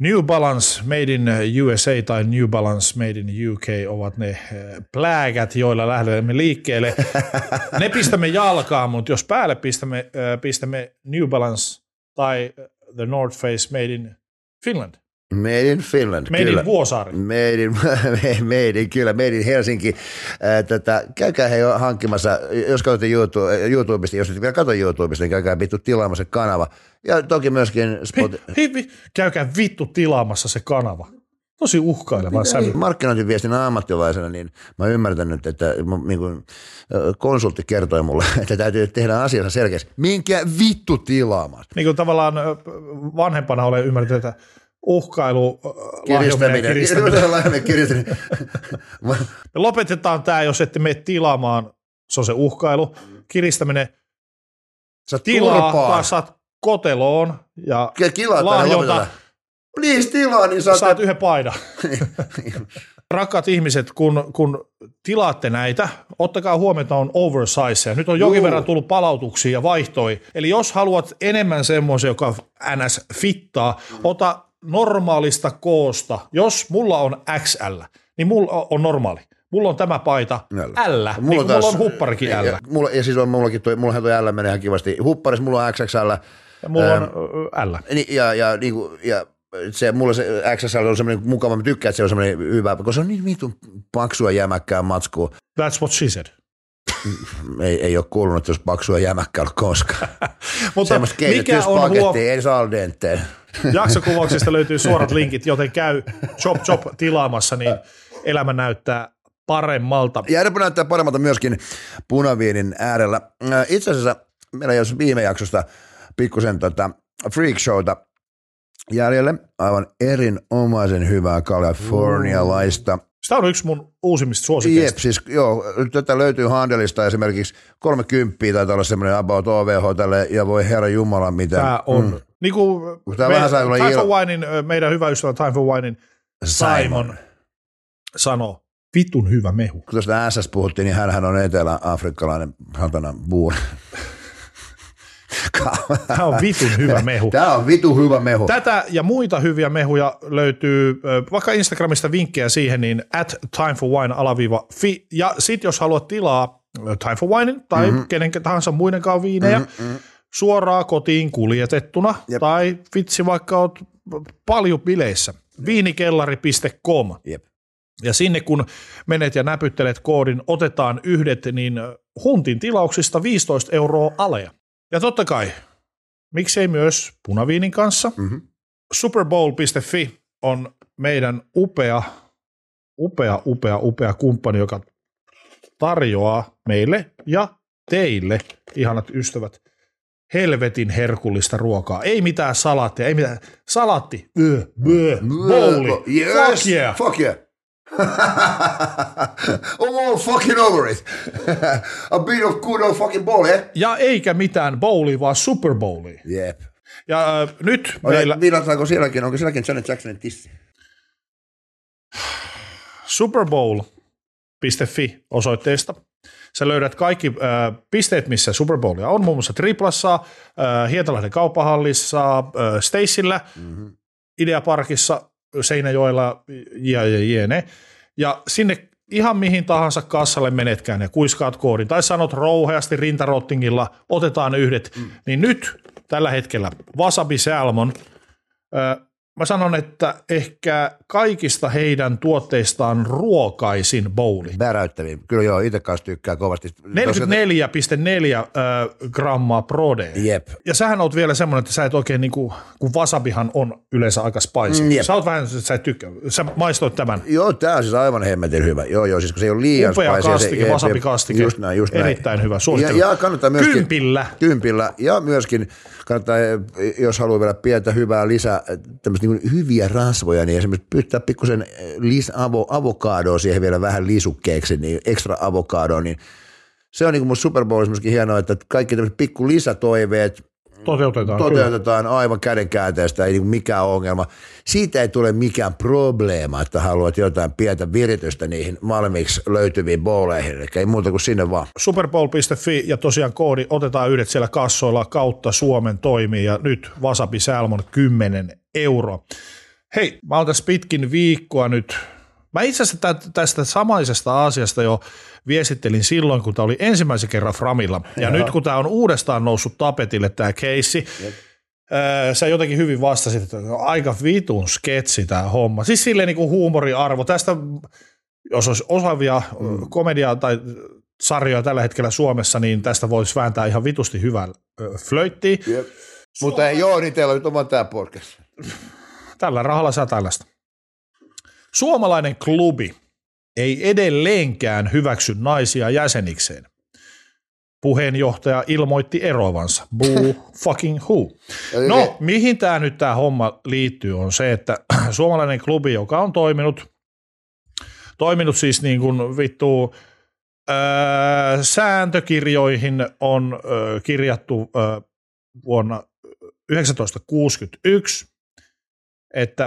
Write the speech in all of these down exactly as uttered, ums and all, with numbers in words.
New Balance Made in U S A tai New Balance Made in U K ovat ne plääkät, joilla lähdemme liikkeelle. Ne pistämme jalkaan, mutta jos päälle pistämme, pistämme New Balance tai The North Face Made in Finland. Made in Finland, Made kyllä. in Vuosaari. Made in, made in, kyllä, Made in Helsinki. Ää, tätä, käykää he jo hankkimassa, jos katsotte YouTube, YouTubesta, jos et vielä katso YouTubesta, niin käykää vittu tilaamassa se kanava. Ja toki myöskin Spot... Hi, hi, käykää vittu tilaamassa se kanava. Tosi uhkaileva sävy. Markkinointiviestin ammattilaisena, niin mä ymmärtän nyt, että niin kuin, konsultti kertoi mulle, että täytyy tehdä asiansa selkeästi. Minkä vittu tilaamassa? Niin kuin tavallaan vanhempana olen ymmärtänyt, että uhkailu, kiristäminen, kiristäminen. kiristäminen. Lopetetaan tämä, jos ette mene tilaamaan, se on se uhkailu. Kiristäminen, sä tilaa, taas saat koteloon ja lahjota. Please tilaa, niin saat, saat yhden paidan. Rakkaat ihmiset, kun, kun tilaatte näitä, ottakaa huomioon, että on oversize. Nyt on jonkin Juu. verran tullut palautuksia ja vaihtoi. Eli jos haluat enemmän semmoisen, joka N S fittaa, ota normaalista koosta. Jos mulla on X L, niin mulla on normaali. Mulla on tämä paita L, mulla, niin on, mulla on hupparikin L. Ja, mulla, ja siis on mullakin toi, mullahan toi L menee ihan kivasti. Hupparis mulla on X X L. Ja mulla ähm, on L. Ja, ja, niin kuin, ja se, mulla se X X L on semmoinen mukava, mä tykkään, että se on semmoinen hyvä, koska se on niin vitun paksua jämäkkää matskua. That's what she said. ei, ei ole kuulunut, että jos paksua jämäkkää ollut koskaan. Mutta mikä on huo... ei saa al dente. Jaksokuvauksista löytyy suorat linkit, joten käy chop chop tilaamassa, niin elämä näyttää paremmalta. Ja elämä näyttää paremmalta myöskin punaviinin äärellä. Itse asiassa meillä jos viime jaksosta pikkusen tota freak showta jäljelle, aivan erinomaisen hyvää kalifornialaista. Sitä on yksi mun uusimmista suosikeista. Jep, siis joo, tätä löytyy Handelista esimerkiksi kolmekymmentä taitaa olla semmoinen about O V H tälle, ja voi herra jumala mitä. Tämä on, mm. niin kuin me, Time for Winein, meidän hyvä ystävä Time for Winein Simon, Simon sanoo, vitun hyvä mehu. Kun tuosta S S puhuttiin, niin hänhän on etelä-afrikkalainen hatana buuri. Tämä on vitun hyvä mehu. Tämä on vitun hyvä mehu. Tätä ja muita hyviä mehuja löytyy, vaikka Instagramista vinkkejä siihen, niin at time for wine alaviiva fi. Ja sit jos haluat tilaa Time for Winein tai mm-hmm. kenen tahansa muidenkaan viinejä mm-hmm. suoraan kotiin kuljetettuna Jep. tai vitsi vaikka oot paljon bileissä, viinikellari piste com. Jep. Ja sinne kun menet ja näpyttelet koodin, otetaan yhdet, niin huntin tilauksista viisitoista euroa alea. Ja totta kai, miksei myös punaviinin kanssa. Mm-hmm. Superbowl piste fi on meidän upea, upea, upea, upea kumppani, joka tarjoaa meille ja teille, ihanat ystävät, helvetin herkullista ruokaa. Ei mitään salaattia, ei mitään. Salatti, böö, böö, bowli, yes, fuck yeah. Fuck yeah. I'm all fucking over it. A bit of good old fucking bowl, eh? Ja eikä mitään bowlia, vaan Super Bowlia. Jep. Ja äh, nyt Olet, meillä... Viilataanko sielläkin, onko sielläkin Janet Jacksonin tissi? Superbowl piste fi osoitteesta. Sä löydät kaikki äh, pisteet, missä Super Bowlia on, muun muassa Triplassa, äh, Hietalahden kauppahallissa, äh, Stacyllä, mm-hmm. Ideaparkissa, Seinäjoella ja, ja jne. Ja sinne ihan mihin tahansa kassalle menetkään ja kuiskaat koodin tai sanot rouheasti rintarottingilla, otetaan yhdet, mm. niin nyt tällä hetkellä Wasabi Salmon, äh, mä sanon, että ehkä kaikista heidän tuotteistaan ruokaisin bowli. Väräyttäviin. Kyllä joo, itse kanssa tykkää kovasti. neljäkymmentäneljä pilkku neljä äh, grammaa protein. Jep. Ja sähän oot vielä semmoinen, että sä et oikein niinku, kun wasabihan on yleensä aika spicy. Mm, sä oot vähän, sä et tykkää. Sä maistoit tämän. Joo, tää on siis aivan hemmetin hyvä. Joo, joo, siis kun se ei ole liian upea spicy. Upea kastike, wasabi-kastike. Just näin, just näin. Erittäin hyvä, suosittelen. Ja, ja kannattaa myöskin. Kympillä. Kympillä. Ja myöskin kannattaa, jos haluaa vielä pientä hyvää lisää, tämmöistä niin hyviä rasvoja, niin esimerkiksi pyytää pikkusen avo, avokadoa siihen vielä vähän lisukkeeksi, niin ekstra avokadoa, niin se on niin kuin mun Super Bowlissa myöskin hienoa, että kaikki tämmöiset pikku lisätoiveet toteutetaan, toteutetaan aivan kädenkäänteestä, ei niin mikään ongelma. Siitä ei tule mikään probleema, että haluat jotain pientä viritystä niihin valmiiksi löytyviin bowleihin, eli ei muuta kuin sinne vaan. Superbowl piste fi ja tosiaan koodi otetaan yhdet siellä kassoilla kautta Suomen toimii ja nyt Wasabi Salmon kymmenen euroa. Hei, mä oon tässä pitkin viikkoa nyt. Mä itse asiassa tästä samaisesta asiasta jo viestittelin silloin, kun tämä oli ensimmäisen kerran Framilla. Ja Jaha. Nyt kun tämä on uudestaan noussut tapetille tämä keissi, ää, sä jotenkin hyvin vastasit, että on aika vitun sketsi tämä homma. Siis silleen niin kuin huumoriarvo. Tästä, jos olisi osaavia mm. komediaa tai sarjoja tällä hetkellä Suomessa, niin tästä voisi vääntää ihan vitusti hyvää flöittiä. Yep. Mutta ei joo, niin teillä on nyt oma tämä podcast. Tällä rahalla saa tällaista. Suomalainen klubi ei edelleenkään hyväksy naisia jäsenikseen. Puheenjohtaja ilmoitti eroavansa. Boo fucking who. No, mihin tämä nyt tämä homma liittyy on se, että suomalainen klubi, joka on toiminut, toiminut siis niin kuin vittu öö, sääntökirjoihin on öö, kirjattu öö, vuonna yhdeksäntoistasataakuusikymmentäyksi, että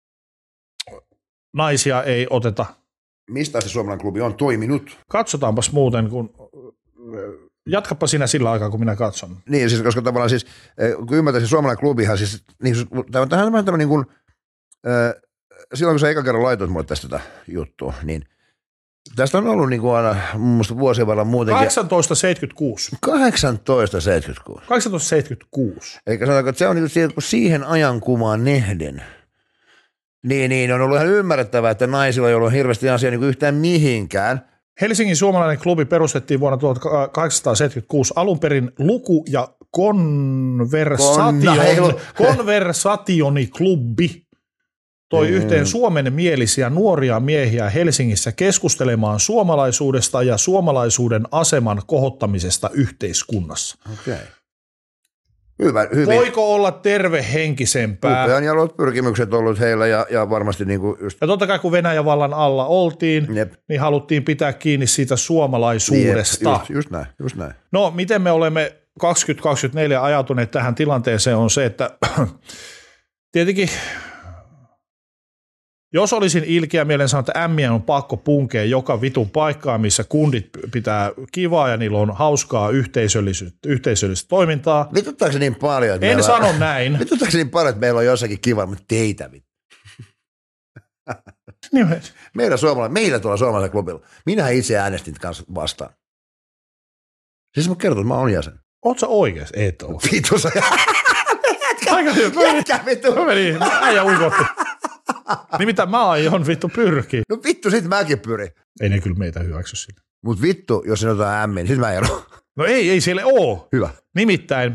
naisia ei oteta. Mistä se suomalainen klubi on toiminut? Katsotaanpas muuten, kun jatkapa sinä sillä aikaa, kun minä katson. Niin, siis, koska tavallaan siis, kun ymmärtäisin, suomalainen klubihan siis, niin, tämä on tähän vähän niin kuin, äh, silloin kun sä eka kerran laitoit mulle tästä tätä juttua, niin tästä on ollut niin kuin aina mun mielestä vuosien varrella muutenkin. kahdeksantoistasataaseitsemänkymmentäkuusi. kahdeksantoistasataaseitsemänkymmentäkuusi. kahdeksantoistasataaseitsemänkymmentäkuusi. Eikä sanotaan, että se on niin kuin siihen ajankuvaan nähden. Niin, niin, on ollut ihan ymmärrettävää, että naisilla ei ollut hirveästi asiaa niin kuin yhtään mihinkään. Helsingin suomalainen klubi perustettiin vuonna tuhatkahdeksansataaseitsemänkymmentäkuusi alun perin luku- ja konversation, konversationiklubi. Toi mm. yhteen suomenmielisiä nuoria miehiä Helsingissä keskustelemaan suomalaisuudesta ja suomalaisuuden aseman kohottamisesta yhteiskunnassa. Okei. Okay. Hyvä, hyvin. Voiko olla tervehenkisempää? Upean jalot pyrkimykset ollut heillä ja, ja varmasti niin kuin just. Ja totta kai kun Venäjän vallan alla oltiin, Jep. niin haluttiin pitää kiinni siitä suomalaisuudesta. Jep, just, just näin, just näin. No miten me olemme kaksituhattakaksikymmentäneljä ajatuneet tähän tilanteeseen on se, että tietenkin jos olisin ilkeä mielen sanoa, että ämmien on pakko punkea joka vitun paikkaa, missä kundit pitää kivaa ja niillä on hauskaa yhteisöllistä, yhteisöllistä toimintaa. Vituttaako se niin paljon? Että en sano on, näin. Vituttaako se niin paljon, että meillä on jossakin kiva, mutta teitä vittu. meillä, suomala, meillä tuolla suomalaisella klubilla. Minä itse äänestin kanssa vastaan. Siis mä kerton, että mä oon jäsen. Oot sä oikeasti? Et oo. Vittu sä. Aika hyvä. Jätkä vittu. Mä menin, äijä uikotti. Nimittäin mä aion vittu pyrkiä. No vittu, sit mäkin pyrin. Ei ne kyllä meitä hyväksy sitä. Mut vittu, jos sinä otetaan ämmin, sit mä ero. No ei, ei siellä oo. Hyvä. Nimittäin,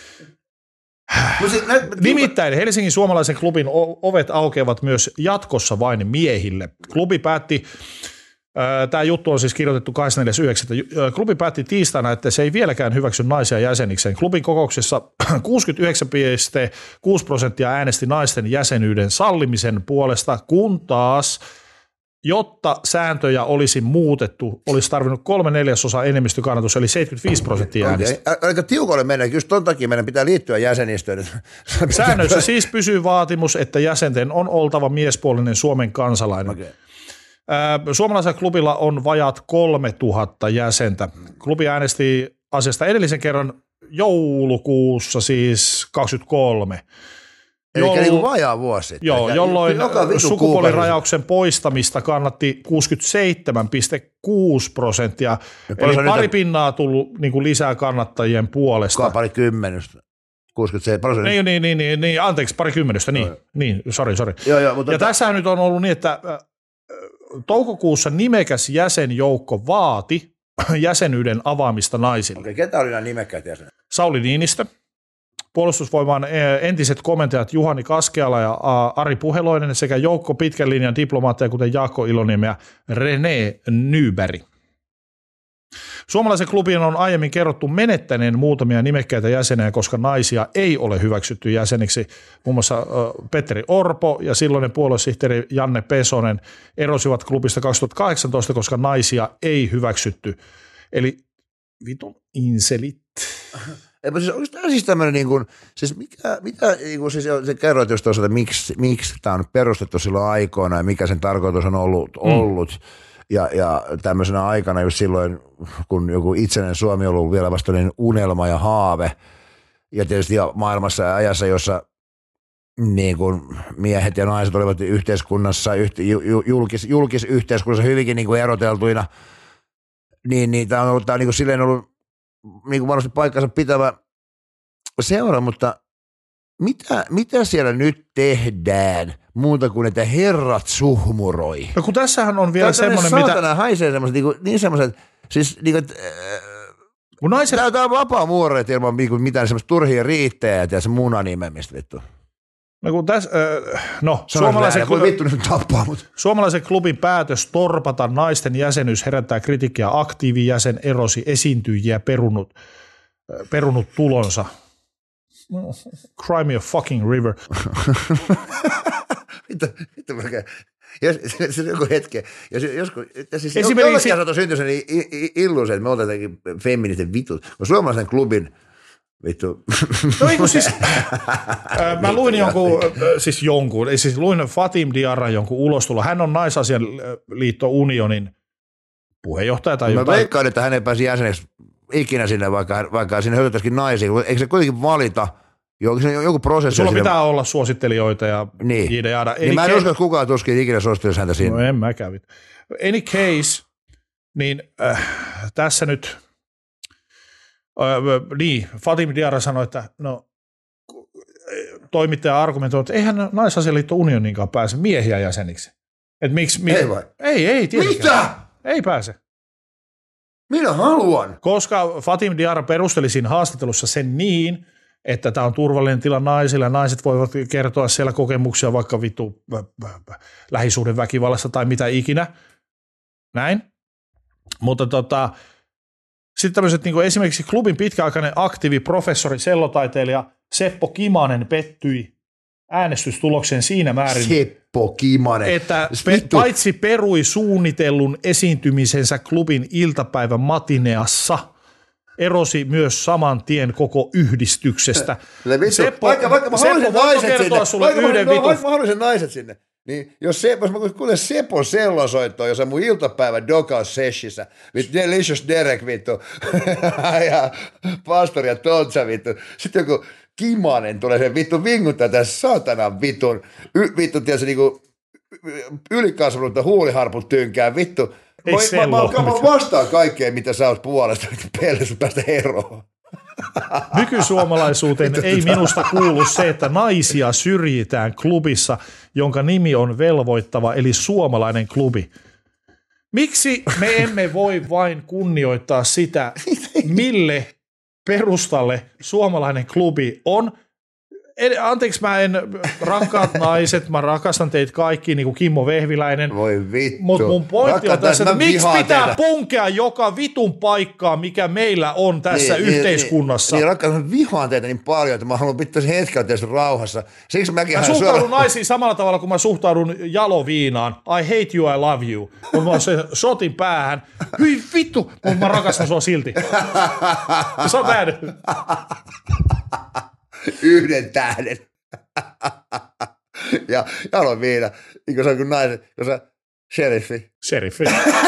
no sit, nä, nimittäin Helsingin suomalaisen klubin ovet aukeavat myös jatkossa vain miehille. Klubi päätti, tämä juttu on siis kirjoitettu kahdeskymmenesneljäs yhdeksättä Klubi päätti tiistaina, että se ei vieläkään hyväksy naisia jäsenikseen. Klubin kokouksessa kuusikymmentäyhdeksän pilkku kuusi prosenttia äänesti naisten jäsenyyden sallimisen puolesta, kun taas, jotta sääntöjä olisi muutettu, olisi tarvinnut kolme neljäsosa enemmistökannatus, eli seitsemänkymmentäviisi prosenttia äänesti. Okay. Aika tiukolle mennä, just ton takia meidän pitää liittyä jäsenistöön. Säännöissä siis pysyy vaatimus, että jäsenten on oltava miespuolinen Suomen kansalainen. Okay. Suomalaisella klubilla on vajaat kolmetuhatta jäsentä. Klubi äänesti asiasta edellisen kerran joulukuussa, siis kaksikymmentäkolme. Eli Joulu... niin kuin vajaa vuosi sitten. Joo, jolloin sukupuolirajauksen poistamista kannatti kuusikymmentäseitsemän pilkku kuusi prosenttia. Eli pari niitä... pinnaa tullut niin kuin lisää kannattajien puolesta. Pari kymmenystä. kuusikymmentäseitsemän niin, niin, niin, niin, niin, anteeksi, pari kymmenystä, niin, no, niin, sori, sori. Joo, joo, mutta ja t- tässä nyt on ollut niin, että toukokuussa nimekäs jäsenjoukko vaati jäsenyyden avaamista naisille. Okei, ketä oli nämä nimekkäät jäsenet? Sauli Niinistö, Puolustusvoimaan entiset komentajat Juhani Kaskeala ja Ari Puheloinen sekä joukko pitkän linjan diplomaatteja, kuten Jaakko Iloniemi ja René Nyberg. Suomalaisen klubin on aiemmin kerrottu menettäneen muutamia nimekkäitä jäseniä, koska naisia ei ole hyväksytty jäseniksi. Muun muassa Petteri Orpo ja silloinen puoluesihteeri Janne Pesonen erosivat klubista kaksituhattakahdeksantoista, koska naisia ei hyväksytty. Eli vitun inselit. Eipä siis, onko tämä siis tämmöinen, niin kuin, siis mikä, mitä, niin kuin, siis se kerroit just tuossa, että miksi, miksi tämä on perustettu silloin aikoina ja mikä sen tarkoitus on ollut, mm. ollut. Ja, ja tämmöisenä aikana just silloin, kun joku itsenäinen Suomi on ollut vielä vasta niin unelma ja haave, ja tietysti maailmassa ja ajassa, jossa niin kuin miehet ja naiset olivat yhteiskunnassa, yht, julkis, julkisyhteiskunnassa hyvinkin niin kuin eroteltuina, niin, niin tämä on ollut, tämä on niin kuin silleen ollut niin kuin varmasti paikkansa pitävä seura, mutta mitä, mitä siellä nyt tehdään muuta kuin, että herrat suhmuroi? No kun tässähän on vielä semmoinen, mitä... Saatana haisee semmoiset, niin, niin semmoiset, siis niin kuin, kun naiset... Tämä on vapaa muoreet ilman mitään semmoista turhia riittejä ja se munanimemistä vittu. No kun tässä, no suomalaisen, klubin, vittu, nyt tappaa, mutta. suomalaisen klubin päätös torpata naisten jäsenyys herättää kritiikkiä, aktiivijäsen erosi esiintyjiä perunut, perunut tulonsa. Cry me a fucking river. Vittu, vittu melkein. Jos, se on joku hetki, jos joskus, siis jollakin saattaa syntyä sen illuusio, että me ollaan jotenkin feministin vitut, kun suomalaisen klubin vittu. No ei kun siis, äh, mä luin jonkun, siis jonkun, siis luin Fatim Diarran jonkun ulostulo. Hän on Naisasianliitto Unionin puheenjohtaja tai mä jotain. Mä veikkaan, että hän ei pääsi jäseneksi ikinä sinne, vaikka, vaikka sinne höytäisikin naisia. Eikö se kuitenkin valita? Joku, joku prosessi. Sulla pitää olla suosittelijoita ja niin. Jida, jada. Niin mä en usko, että kukaan tuskin ikinä suosittelisi häntä siinä. No en mä kävit. Any case, niin äh, tässä nyt, äh, niin, Fatim Diarra sanoi, että no, toimittaja argumentoi, että eihän Naisasialiitto Unioninkaan pääse miehiä jäseniksi. Et miksi, mi- ei vai? Ei, ei tietenkään. Mitä? Ei pääse. Minä haluan. Koska Fatim Diarra perusteli siinä haastattelussa sen niin, että tämä on turvallinen tila naisille ja naiset voivat kertoa siellä kokemuksia vaikka vittu lähisuhden väkivallasta tai mitä ikinä. Näin. Mutta tota, sitten tämmöiset niin kuin esimerkiksi klubin pitkäaikainen aktiivi professori, sellotaiteilija Seppo Kimanen pettyi äänestystulokseen siinä määrin, Seppo Kimanen. että pe- paitsi perui suunnitellun esiintymisensä klubin iltapäivän matineassa, erosi myös saman tien koko yhdistyksestä. Seppo, vaikka, vaikka mä haluaisin naiset sinne, sulle vaikka, yhden no, vitun. vaikka mä haluaisin naiset sinne, niin jos, se, jos mä kuulen Sepon sellosoittoa, jos on mun iltapäivän dokaus sessissä, vittu Delicious Derek vittu, ja pastori ja Tontsa vittu, sitten joku Kimanen tulee sen vittu vinguttaa tässä saatanan vitun, y, vittu tiedätkö niinku ylikasvanutta huuliharput tynkää vittu. Ei mä, mä, mä, mä vastaan kaikkeen, mitä sä oot puolesta, pelle sun päästä eroon. Nykysuomalaisuuteen ei minusta kuulu se, että naisia syrjitään klubissa, jonka nimi on velvoittava, eli suomalainen klubi. Miksi me emme voi vain kunnioittaa sitä, mille perustalle suomalainen klubi on? Anteeksi, mä en, rakkaat naiset, mä rakastan teitä kaikki, niin kuin Kimmo Vehviläinen. Voi vittu. Mutta mun pointti on tässä, että miksi pitää teitä. punkea joka vitun paikkaa, mikä meillä on tässä niin, yhteiskunnassa. Niin, niin rakkaat, mä vihaan teitä niin paljon, että mä haluan pitää sen hetken teistä rauhassa. Siksi mäkin mä suhtaudun suora... naisiin samalla tavalla, kun mä suhtaudun jaloviinaan. I hate you, I love you. Mutta mä oon se shotin päähän. Hyi vittu, mutta mä rakastan sua silti. Se on väärin. Yhden tähden. ja jalo viina, niin kuin se on kuin nainen, kun se sheriffi. Sheriffi.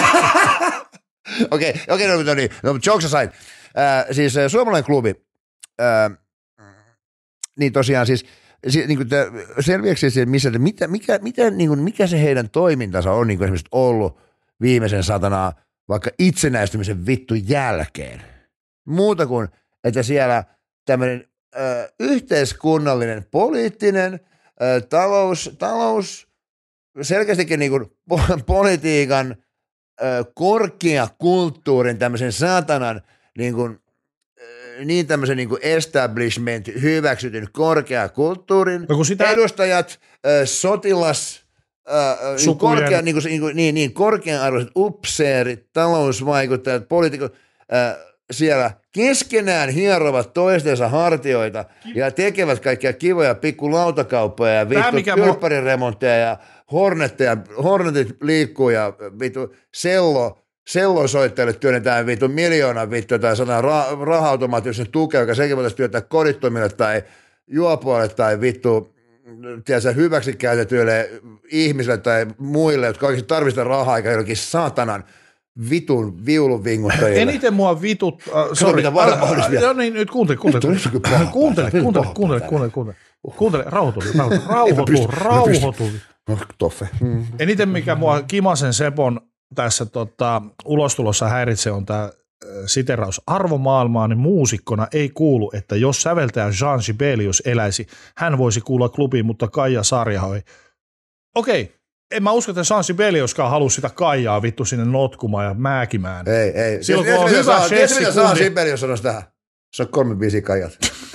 Okei, okei, no, no niin, no jokes aside. Äh, siis äh, suomalainen klubi, äh, niin tosiaan siis, siis niin kuin selviäksi siis, missä, mitä, mikä, mitä, niin kuin, mikä se heidän toimintansa on niin kuin esimerkiksi ollut viimeisen satanaa vaikka itsenäistymisen vittu jälkeen. Muuta kuin, että siellä tämmöinen Ö, yhteiskunnallinen, poliittinen, ö, talous, talous, selkeästikin niin kuin politiikan, ö, korkeakulttuurin, tämmöisen saatanan, niin, kuin, ö, niin tämmöisen niin kuin establishment hyväksytyn korkeakulttuurin no sitä... edustajat, ö, sotilas, ö, niin, korkea, niin, kuin, niin, kuin, niin, niin korkean-arvoiset upseerit, talousvaikuttajat, poliitikot, ö, siellä keskenään hierovat toistensa hartioita ja tekevät kaikkia kivoja pikku lautakauppoja ja vittu kylppäriremontteja ja hornetteja, hornetit liikkuu ja vittu sello, sellosoittajille työnnetään vittu miljoona vittu tai sanan ra- raha-automaattisen tukea, joka sekin voitaisiin työntää kodittomille tai juopoille tai vittu tiedätkö, hyväksikäytetyille ihmisille tai muille, jotka oikeasti tarvitsevat rahaa eikä jollakin saatanan vitun viulun vinguttajille. Eniten mua vitut... Uh, sorry. Mitä varmaan olisi vielä. No niin, nyt kuuntele, kuuntele. Kuuntele, kuuntele, kuuntele, kuuntele, kuuntele. Kuuntele, rauhoitu, rauhoitu, rauhoitu, rauhoitu. Toffe. Mm. Eniten mikä mua Kimasen Sepon tässä tota, ulostulossa häiritsee on tämä siteraus. Arvomaailmaani muusikkona ei kuulu, että jos säveltäjä Jean Sibelius eläisi, hän voisi kuulla klubiin, mutta Kaija Sarjahoi. Okei, en mä usko, että Jean Sibeliuskaan halusi sitä Kaijaa vittu sinne notkumaan ja määkimään. Ei, ei. Silloin kun on hyvä Tiedätkö mitä Jean Sibelius sanoisi tähän? Se on kolme biisiä Kaijat.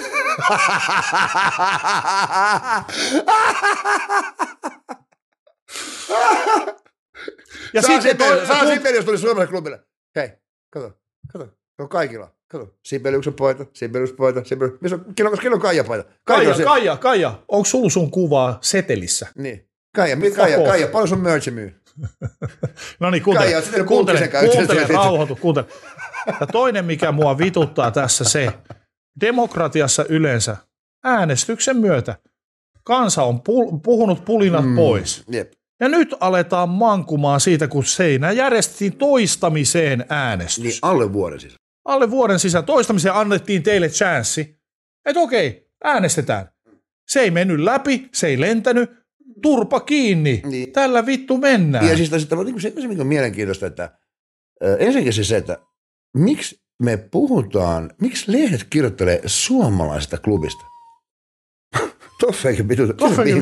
Ja Jean Sibelius tuli Suomen klubille. Hei, kato, kato, se on kaikilla. Kato, Sibeliuksen poita, Sibelius poita, Sibelius. Missä on, kello, kello Kaija poita? Kaija, Kaija, Kaija, Kaija. Onko sulla sun kuvaa setelissä? Niin. Kaija, Kaija, Kaija, paljon sun merch myy? No niin, kuuntele, Kaija, kuuntele, kuuntele, rauhoitu, kuuntele. Ja toinen, mikä mua vituttaa tässä se, demokratiassa yleensä äänestyksen myötä kansa on pu- puhunut pulinat mm, pois. Jep. Ja nyt aletaan mankumaan siitä, kun seinä järjestettiin toistamiseen äänestys. Niin alle vuoden sisään. Alle vuoden sisään toistamiseen annettiin teille chanssi, että okei, äänestetään. Se ei mennyt läpi, se ei lentänyt, turpa kiinni, niin. Tällä vittu mennään. Ja siis sitten niin se, mikä on mielenkiintoista, että äh, ensinnäkin siis se, että miksi me puhutaan, miksi lehdet kirjoittelee suomalaisesta klubista? Toffeikin pituutta.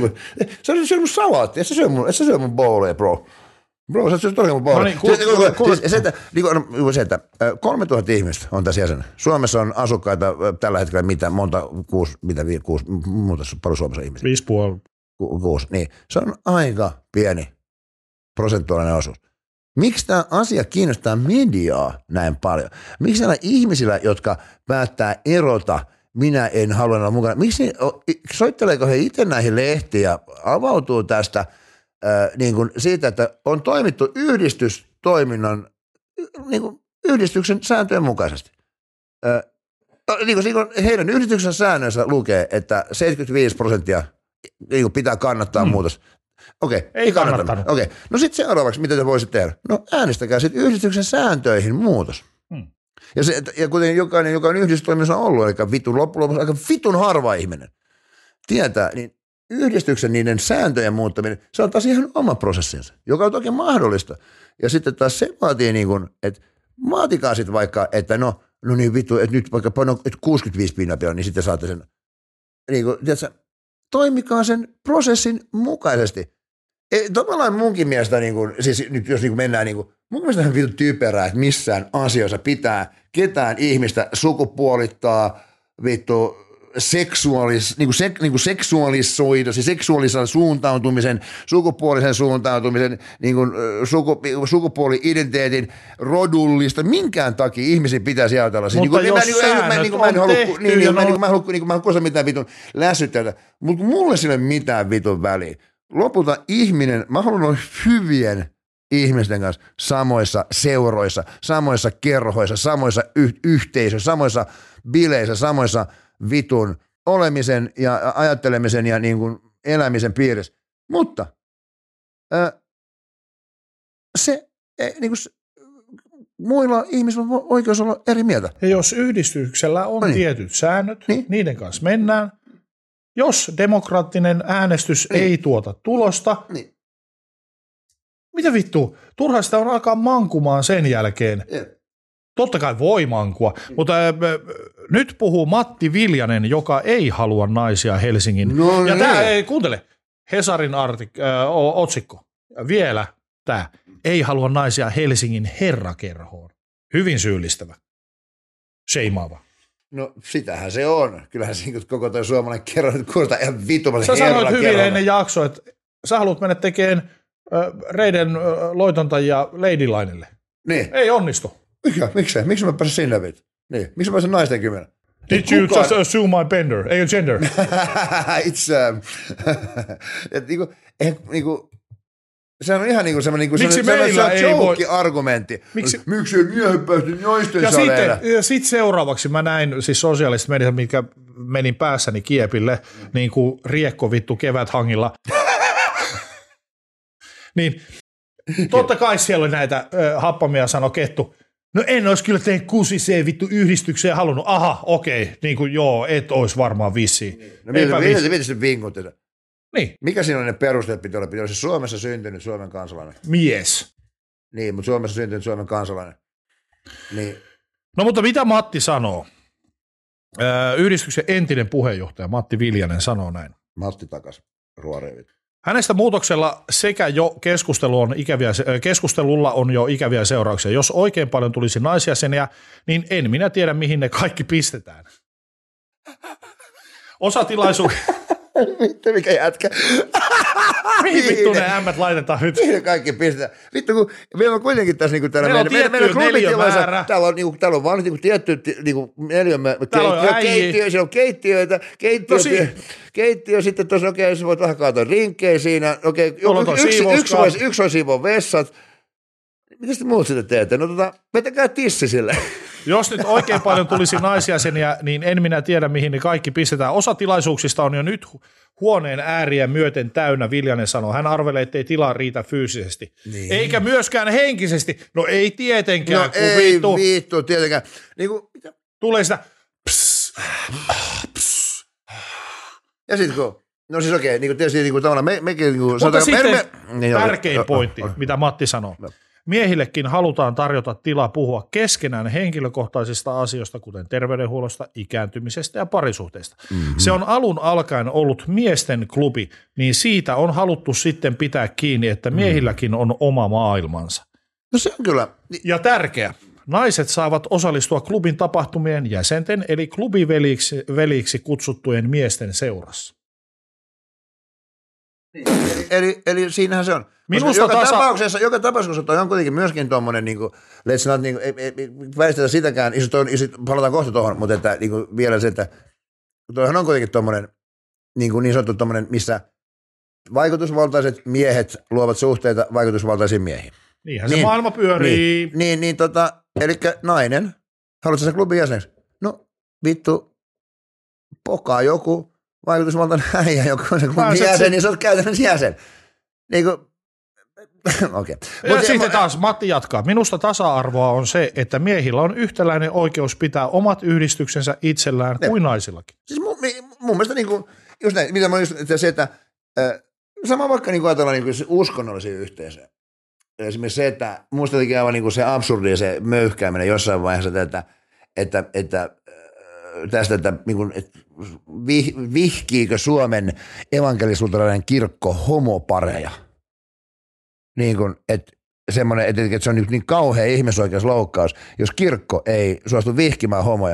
Se on syönyt mun salaattia, et sä syö mun, et sä syö mun bowleja, bro. Bro, sä syö todella mun bowleja. No niin, se, että, niin, se, että kolmetuhatta ihmistä on tässä jäsen. Suomessa on asukkaita tällä hetkellä mitä, monta, kuusi, mitä, kuusi, muuta paljon Suomessa ihmisiä. Viisi puoli. Ku, kuusi, niin. Se on aika pieni prosentuaalinen osuus. Miksi tämä asia kiinnostaa mediaa näin paljon? Miksi näillä ihmisillä, jotka päättää erota, minä en halua olla mukana, miksi soitteleeko he itse näihin lehtiin ja avautuu tästä ää, niin kuin siitä, että on toimittu yhdistystoiminnan niin kuin yhdistyksen sääntöjen mukaisesti. Ää, niin kuin, niin kuin heidän yhdistyksen säännöissä lukee, että seitsemänkymmentäviisi prosenttia niin kuin pitää kannattaa mm. muutos. Okei, okay, ei kannattanut. Okei, okay. No sitten seuraavaksi, mitä te voisitte tehdä? No äänestäkää sitten yhdistyksen sääntöihin muutos. Hmm. Ja, se, ja kuten jokainen, joka on yhdistystoiminnassa ollut, eli vitun loppujen lopuksi aika vitun harva ihminen tietää, niin yhdistyksen niiden sääntöjen muuttaminen, se on taas ihan oma prosessinsa, joka on toki mahdollista. Ja sitten taas se vaatii niin kuin, että vaatikaa sitten vaikka, että no, no niin vittu, että nyt vaikka no, että kuusikymmentäviisi pinnaa, niin sitten saatte sen, niin kuin, tiedätkö, toimikaa sen prosessin mukaisesti. E, tavallaan munkin mielestä, niin kuin, siis nyt jos niin kuin mennään, niin kuin, mun mielestä on vittu typerää, että missään asioissa pitää ketään ihmistä sukupuolittaa, vittu, seksuaalis, niin kuin sek, niin kuin seksuaalisoida, siis seksuaalisen suuntautumisen, sukupuolisen suuntautumisen, niin kuin, suku, sukupuoli-identiteetin, rodullista, minkään takia ihmisiä pitäisi ajatella. Siis, mutta niin kuin, jos mä, säännöt niin kuin, on halua, tehty, niin, niin, no... mä, niin, mä haluan niin, mä haluan mitään vitun lässyttää, mutta mulle sillä ei ole mitään vitun väliä. Lopulta ihminen, mä haluan olla hyvien ihmisten kanssa samoissa seuroissa, samoissa kerhoissa, samoissa yh- yhteisöissä, samoissa bileissä, samoissa vitun olemisen ja ajattelemisen ja niin kuin elämisen piirissä. Mutta ää, se, niin kuin, muilla ihmisillä on oikeus olla eri mieltä. Ja jos yhdistyksellä on niin. tietyt säännöt, niin. niiden kanssa mennään. Jos demokraattinen äänestys niin. ei tuota tulosta, niin. mitä vittu, turha sitä on alkaa mankumaan sen jälkeen. Yeah. Totta kai voi mankua, mm. mutta äh, nyt puhuu Matti Viljanen, joka ei halua naisia Helsingin. No ja niin. tämä, ei, kuuntele, Hesarin artik, äh, otsikko, vielä tämä, ei halua naisia Helsingin herrakerhoon. Hyvin syyllistävä, sheimaava. No sitähän se on. Kyllähän se koko tuo suomalainen kerro nyt kuulostaa ihan vitumaisen herra kerralla. Sä sanoit hyvin ennen jaksoa, että sä haluat mennä tekemään äh, reiden äh, loitontajia Ladylinelle. Niin. Ei onnistu. Mikä? Miksi? Miksi mä pääsen sinne vittu? Niin. Miksi mä pääsen naisten kymmenen? Did you kukaan... just assume my gender? Ei gender. It's um... et niinku, eh, niinku, sehän on ihan niinku semmoinen niinku miksi meillä ei voi... argumentti. Miksi miksi ei miehet päästy naisten ja saleille? Sitten, ja sitten seuraavaksi mä näin siis sosiaalista mediaa, mikä menin päässäni kiepille, niin kuin riekko vittu keväthangilla. Niin totta kai siellä oli näitä äh, happamia, sanoi Kettu. No en olisi kyllä tehnyt kusiseen vittu yhdistykseen halunnut. Aha, okei, okay. Niin kuin joo, et olisi varmaan vissiin. No miten se vinkut? Niin. Mikä siinä on ne perusteet pitää olla? Pitää olla se Suomessa syntynyt Suomen kansalainen. Mies. Niin, mutta Suomessa syntynyt Suomen kansalainen. Niin. No mutta mitä Matti sanoo? Öö, yhdistyksen entinen puheenjohtaja Matti Viljanen sanoo näin. Matti takas ruoreivit. Hänestä muutoksella sekä jo keskustelu on ikäviä, keskustelulla on jo ikäviä seurauksia. Jos oikein paljon tulisi naisjäseniä, niin en minä tiedä, mihin ne kaikki pistetään. Osa tilaisuuksia... Vittu, mikä jätkä. Mihin vittu ne ämmät laitetaan nyt? Mihin kaikki pistetään? Vittu, kun meillä on kuitenkin tässä niinku täällä... Meillä on meidän, tietty meidän neliömäärä. Täällä on, niinku, täällä on vaan niinku tietty niinku neliömäärä. Keittiö, keittiö, siellä on keittiöitä. Keittiö, no si- keittiö sitten tuossa, okei, okay, sä voit vähän kaataa rinkkejä siinä. Okei, okay, yksi, yksi, yksi, yksi, yksi on siivon vessat. Mitä te muut sitten teette? No tota, vetäkää tissi sille. Jos nyt oikein paljon tulisi naisjäseniä, niin en minä tiedä, mihin ne kaikki pistetään. Osa tilaisuuksista on jo nyt huoneen ääriä myöten täynnä, Viljanen sanoo. Hän arvelee, ettei tilaa riitä fyysisesti. Niin. Eikä myöskään henkisesti. No ei tietenkään. No ei vittu, vittu tietenkään. Niin kuin, mitä? Tulee sitä pss, pss. Ja sitten kun, no siis okei, niin kuin tietysti niin kuin tavallaan me, mekin... Niin kuin, Mutta sanotaan, sitten me, me, niin, tärkein jo, pointti, jo, jo. mitä Matti sanoo. No. Miehillekin halutaan tarjota tilaa puhua keskenään henkilökohtaisista asioista, kuten terveydenhuollosta, ikääntymisestä ja parisuhteista. Mm-hmm. Se on alun alkaen ollut miesten klubi, niin siitä on haluttu sitten pitää kiinni, että miehilläkin on oma maailmansa. No se on kyllä. Ja tärkeä. Naiset saavat osallistua klubin tapahtumien jäsenten, eli klubiveliksi veliksi kutsuttujen miesten seurassa. Eli, eli, eli siinähän se on. Minusta joka, tasa... tapauksessa, joka tapauksessa toi on kuitenkin myöskin tuommoinen, niin kuin, let's not, niin kuin, ei, ei, ei väistetä sitäkään, ja sitten palataan kohta tuohon, mutta että, niin kuin, vielä se, että toihan on kuitenkin tuommoinen niin, niin sanottu tuommoinen, missä vaikutusvaltaiset miehet luovat suhteita vaikutusvaltaisiin miehiin. Niinhän niin, se maailma pyörii. Niin, niin, niin tota, eli nainen, haluatko sä klubin jäseneksi? No vittu, pokaa joku vaikutusvaltainen äijä, joka on se klubin jäsen, se... niin sä oot käytännössä jäsen. Niin kuin, okay. Ja Mut, sitten taas Matti jatkaa. Minusta tasa-arvoa on se, että miehillä on yhtäläinen oikeus pitää omat yhdistyksensä itsellään ne. kuin naisillakin. Siis mun, mun mielestä niin kuin, just näin, mitä mä just, että se, että äh, sama vaikka niin kuin ajatellaan niin kuin uskonnollisia yhteisöjä. Esimerkiksi se, että musta jotenkin aivan niin kuin se absurdi ja se möyhkääminen jossain vaiheessa, että, että, että äh, tästä, että, niin kuin, että vih, vihkiikö Suomen evankelis-luterilainen kirkko homopareja. Niin kuin, että semmoinen, että, että se on niin kauhea ihmisoikeusloukkaus, jos kirkko ei suostu vihkimään homoja.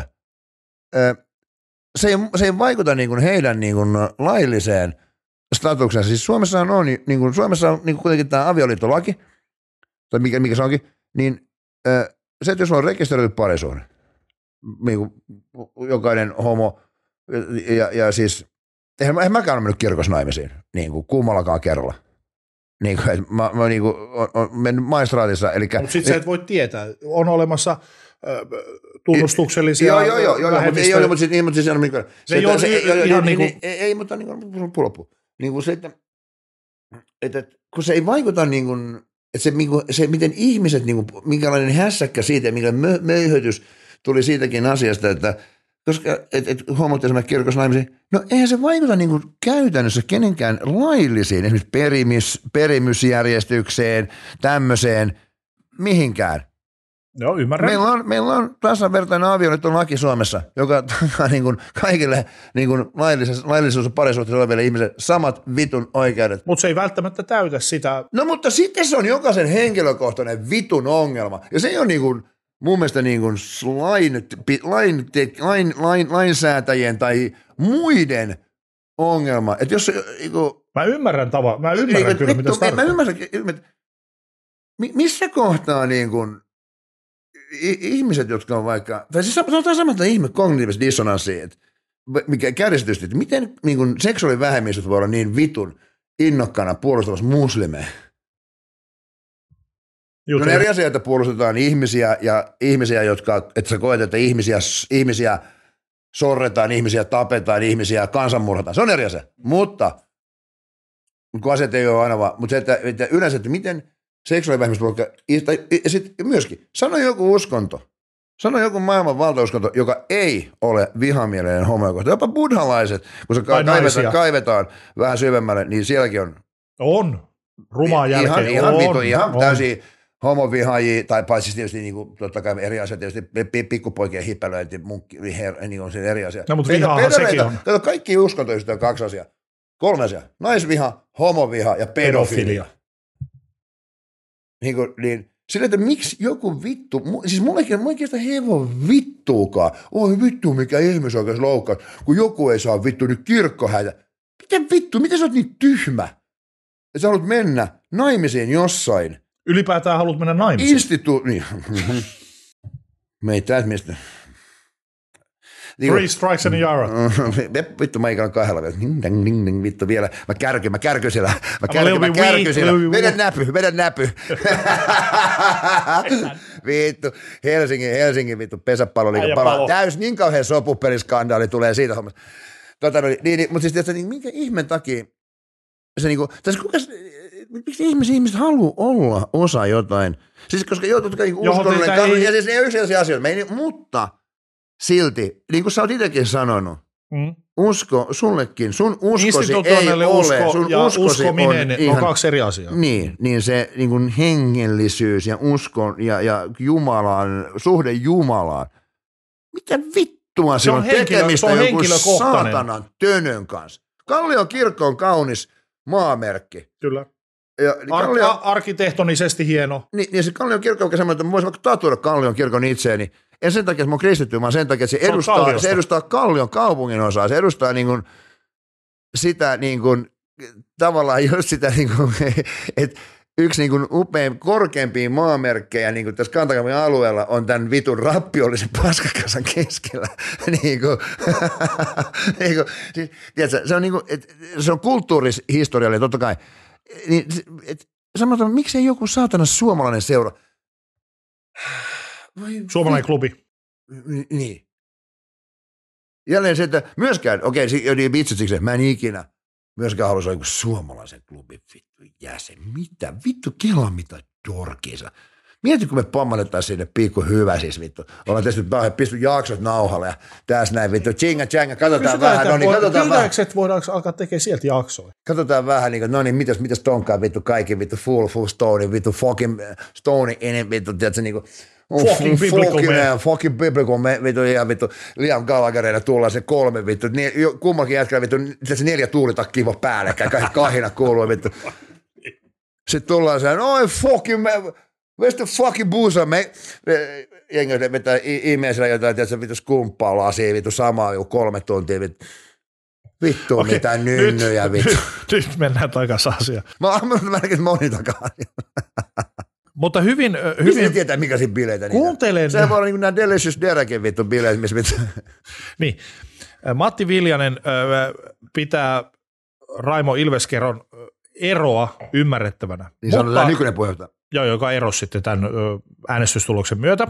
Se ei, se ei vaikuta niin kuin heidän niin kuin lailliseen statukseensa. Siis Suomessahan on, niin kuin, Suomessa on niin kuin kuitenkin tämä avioliittolaki, tai mikä, mikä se onkin, niin se, että jos on rekisteröity parisuhde, niin kuin jokainen homo, ja, ja siis, eihän, eihän mäkään ole mennyt kirkossa naimisiin, niin kuin kummallakaan kerralla. Niin kuin, että mä, mä niin kuin, on, on mennyt maistraatissa. Mutta sitten sä et voi tietää. On olemassa äh, tunnustuksellisia joo, joo, joo, joo, mutta ei ole, mutta siis, niin, mutta siis on niin kuin, se ei ole ihan niin kuin. Ei, mutta niin kuin, loppu. Niin kuin se, että, että kun se ei vaikuta niin kuin, että se, niin kuin, se miten ihmiset, niin kuin, minkälainen hässäkkä siitä, minkälainen möyhötys tuli siitäkin asiasta, että koska et, et, homot esimerkiksi kirkossa naimisiin, no eihän se vaikuta niin kuin käytännössä kenenkään laillisiin, esimerkiksi perimis, perimysjärjestykseen, tämmöiseen, mihinkään. Joo, ymmärrän. Meillä on, meillä on tasavertainen avioliittolaki Suomessa, joka takaa niin kuin kaikille niin kuin laillisuus- ja parisuhteessa oleville ihmisille samat vitun oikeudet. Mutta se ei välttämättä täytä sitä. No mutta sitten se on jokaisen henkilökohtainen vitun ongelma, ja se ei ole niin kuin mun mielestä niin kuin lain, lain, lain, lain, lainsäätäjien tai muiden ongelma. Että jos, niin kuin, mä ymmärrän tavan, mä ymmärrän niin, kyllä, mitä se tarkoittaa. Mä ymmärrän, että missä kohtaa niin kuin, ihmiset, jotka on vaikka, tai siis sanotaan samalta ihme kognitiivista dissonanssia, että mikä kärjistysti, että miten niin kuin seksuaalivähemmistöt voi olla niin vitun innokkana puolustamassa muslimeja. No eri asia, että puolustetaan ihmisiä ja ihmisiä, jotka, että sä koet, että ihmisiä, ihmisiä sorretaan, ihmisiä tapetaan, ihmisiä kansanmurhataan. Se on eri asia. Mutta, kun asiat ei ole aina vaan, mutta se, että, että yleensä, että miten, seksuaalivähemmistö, ja sitten myöskin, sano joku uskonto, sano joku maailman valtauskonto, joka ei ole vihamielinen homoja kohtaan. Jopa buddhalaiset, kun se kaivetaan, kaivetaan vähän syvemmälle, niin sielläkin on. On. Rumaa jälkeen. Ihan, ihan, on, vitu, ihan on. täysin homovihaajia, tai paitsi tietysti niin kuin, totta kai eri asia, tietysti pikkupoikien hippälöinti, munkki, viher, niin on se eri asia. No, mutta vihahan sekin on. Kato, kaikki uskontoista on kaksi asiaa. Kolme asiaa. Naisviha, homoviha ja pedofilia. pedofilia. Niin, kuin, niin sillä, että miksi joku vittu, siis mullekin, mullekin sitä hevon vittuukaan. Oi vittu, mikä ihmisoikeusloukkaus, kun joku ei saa vittu nyt kirkkohäitä. Miten vittu, miten sä oot niin tyhmä? Että sä haluat mennä naimisiin jossain. Ylipäätään haluat mennä naimisiin. Institu... Niin. Meitä täältä mistä... Three strikes and a yard. Vittu, mä ikään kahdella vielä. Ding, ding, ding, ding, vittu vielä. Mä kärkyn, mä kärkyn siellä. Mä kärkyn, mä kärkyn siellä. Vedä näpy, vedä näpy. Vittu, Helsingin, Helsingin vittu pesäpalloliiga palaa. Täys niin kauhean sopupeliskandaali tulee siitä hommasta. Tota, niin, niin, mutta siis tietysti, niin minkä ihmen takia se niinku, tässä kuka, miksi ihmiset, ihmiset haluaa olla osa jotain? Siis koska joo, totta kai niinku uskonnollinen kannu, ja siis ne on yksinäisiä asioita, ei, mutta silti, niin kuin sä oot itsekin sanonut, mm. usko, sullekin, sun uskosi ei ole, usko sun ja uskosi uskominen on, ihan, on kaksi eri asiaa. Niin, niin se niin kuin hengellisyys ja uskon ja, ja Jumalan, suhde Jumalaan, mitä vittua se on, on henkilö, tekemistä se on jonkun saatanan tönön kanssa. Kallion kirkko on kaunis maamerkki. Kyllä. Ja, Ar- Kallio, arkkitehtonisesti hieno. Niin, niin se Kallion kirkko on semmoinen, että mä voisin vaikka tatuoida Kallion kirkon itseeni. En sen takia, että mä oon kristitty, vaan sen takia, että se, se, edustaa, se edustaa Kallion kaupungin osaa. Se edustaa niin kuin sitä niin kuin, tavallaan just sitä, niin kuin, että yksi niin kuin upein korkeimpia maamerkkejä niin kuin tässä Kantakaupungin alueella on tämän vitun rappiollisen paskakasan keskellä. niin kuin, niin kuin, siis, tiedätkö, se on, niin kuin, et, se on kulttuurishistoriallinen totta kai. Niin, et, sanotaan, miksei joku saatana suomalainen seura? Vai, suomalainen klubi. Niin. Jälleen se, että myöskään, okei, okay, vitsit siksi, mä en ikinä myöskään haluaisi olla suomalaisen klubin vittu jäsen. Mitä? Vittu, kelaa mitä dorkiisa. Mieti, kun me pammanettaisiin sinne pikku hyvä siis vittu. Ollaan tehty pisty jaksot nauhalle ja tässä näin vittu. Tjinga, tjinga, katsotaan Kysytään vähän. No niin, katsotaan vähän. Että voidaanko alkaa tekemään sieltä jaksoja? Katsotaan vähän niin kuin, no niin, mitäs, mitäs tonkaan vittu kaikki vittu full, full stone, vittu fucking stone in vittu, tiedätkö niinku. Fucking biblical man. Fucking biblical man, vittu, ihan vittu, Liam Gallagherilla tullaan se kolme vittu, kummakin jätkällä vittu, se neljä tuulitakkiva päällekkäin, kaikki kahina kuuluu vittu. Sitten tullaan se, oi fucking man, where's the fucking boozer, me, jengi vetää ihmeisellä jotain, tiedätkö, vittu skumppaa lasia, vittu samaa joku kolme tuntia, vittu. Vittu, okay, mitä nynnyjä, vittu. Nyt, nyt mennään takaisin asiaan. Mä oon ainakin moni takaa. Mutta hyvin... hyvin mistä tietää, mikä siinä bileitä kuuntelen. Niitä? Se voi olla niin kuin nämä Delicious Derekin vittu bileet, missä vittu. Niin. Matti Viljanen pitää Raimo Ilveskeron eroa ymmärrettävänä. Niin sanotaan nykyinen puheenjohtaja. Joo, joka erosi sitten tämän äänestystuloksen myötä.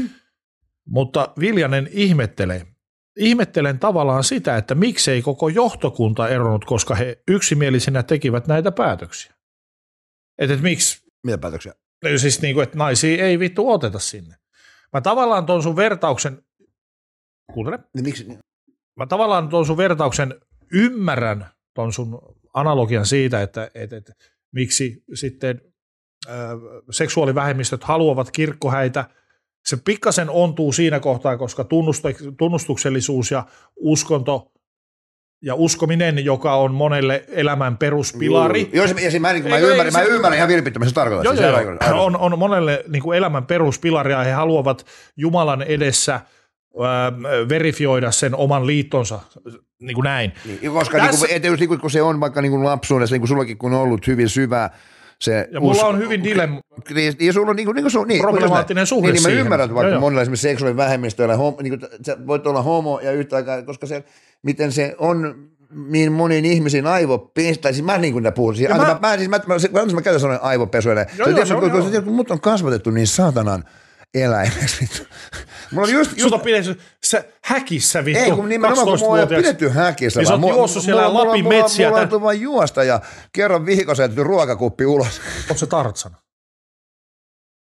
Mutta Viljanen ihmettelee. Ihmettelen tavallaan sitä, että miksei koko johtokunta eronnut, koska he yksimielisinä tekivät näitä päätöksiä. Että et miksi? Mitä päätöksiä? Siis niin kuin, että naisia ei vittu oteta sinne. Mä tavallaan tuon sun vertauksen, kuuntele? Niin miksi? Mä tavallaan tuon sun vertauksen ymmärrän tuon sun analogian siitä, että, että, että miksi sitten äh, seksuaalivähemmistöt haluavat kirkkohäitä. Se pikkasen ontuu siinä kohtaa, koska tunnustuksellisuus ja uskonto ja uskominen, joka on monelle elämän peruspilari. Joo, ja se, mä, niin mä, ymmärrän, mä ymmärrän ihan vilpittömästi tarkoitan. Joo, siis joo, on, on monelle niin kuin elämän peruspilari, ja he haluavat Jumalan edessä äh, verifioida sen oman liittonsa, niin kuin näin. Niin, koska Tässä, niin kuin, kun se on vaikka niin kuin lapsuudessa, niin kuin sullakin kun on ollut hyvin syvä, se ja mulla us, on hyvin dilemma. Niin, ja sulla on niin kuin, niin kuin, niin, problemaattinen suhde niin, niin siihen. Mä ymmärrän, että vaikka joo, monilla esimerkiksi seksuaalivähemmistöillä, niin kuin, sä voit olla homo ja yhtä aikaa, koska se, miten se on niin moniin ihmisiin aivopesu, tai siis mä niin kuin puhun, siis, mä, mä, mä, siis mä, mä, mä, mä käytän sanoen aivopesu, joo, joo, se on, kun, kun, kun mut on kasvatettu niin saatanan eläimeksi. Mulla on just, just... Sut on pidetty häkissä vittu. Ei, kun nimenomaan kun mulla on pidetty häkissä. Niin sä oot juossut siellä Lapin metsiä. Mulla on tullut vain juosta ja kerran viikossa jätetty ruokakuppi ulos. Oot se Tartsana?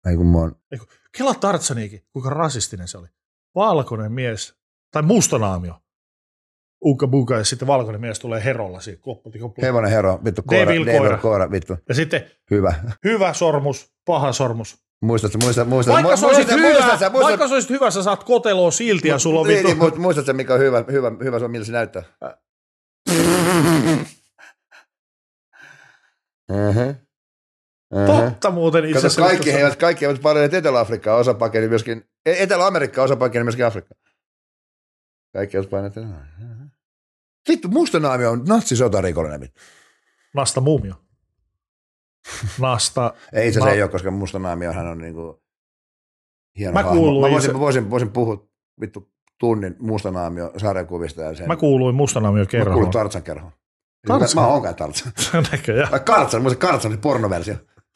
Ei kun mä oon. Kela Tarzaniikin, kuinka rasistinen se oli. Valkoinen mies, tai mustanaamio. Uka buka, ja sitten valkoinen mies tulee herolla siitä. Hevonen hero, vittu koira. Devil koira. koira, vittu. Ja sitten hyvä. Hyvä sormus, paha sormus. Muistatko, muistat, muistat, vaikka muistat, sä olisit muistat, hyvä, muistat, muistat, vaikka sä olisit hyvä, sä saat koteloa silti ja sulla on niin, vittu. Niin, muistatko, mikä on hyvä, hyvä, hyvä se on, miltä se näyttää? Uh-huh. Uh-huh. Totta muuten itse asiassa. Kaikki eivät, kaikki eivät paljon Etelä-Afrikkaa, osa pakeni myöskin, Etelä-Amerikkaa, osa pakeni myöskin Afrikkaa. Kaikki eivät paineet. Vittu, mustanaamio on natsi-sotarikollinen. Nasta muumio. Nasta. Ei itse Na- se ei ole, koska mustanaamiohan on niinku hieno mä hahmo. Mä voisin, se... voisin, voisin puhua vittu tunnin mustanaamio sarjakuvista. Ja sen. Mä kuuluin mustanaamio kerhoon. Mä kuulun Tarzan kerhoon. Tarzan? Mä oon kai Tarzan. Näköjään. Kartsan, muista Kartsan, se pornoversio.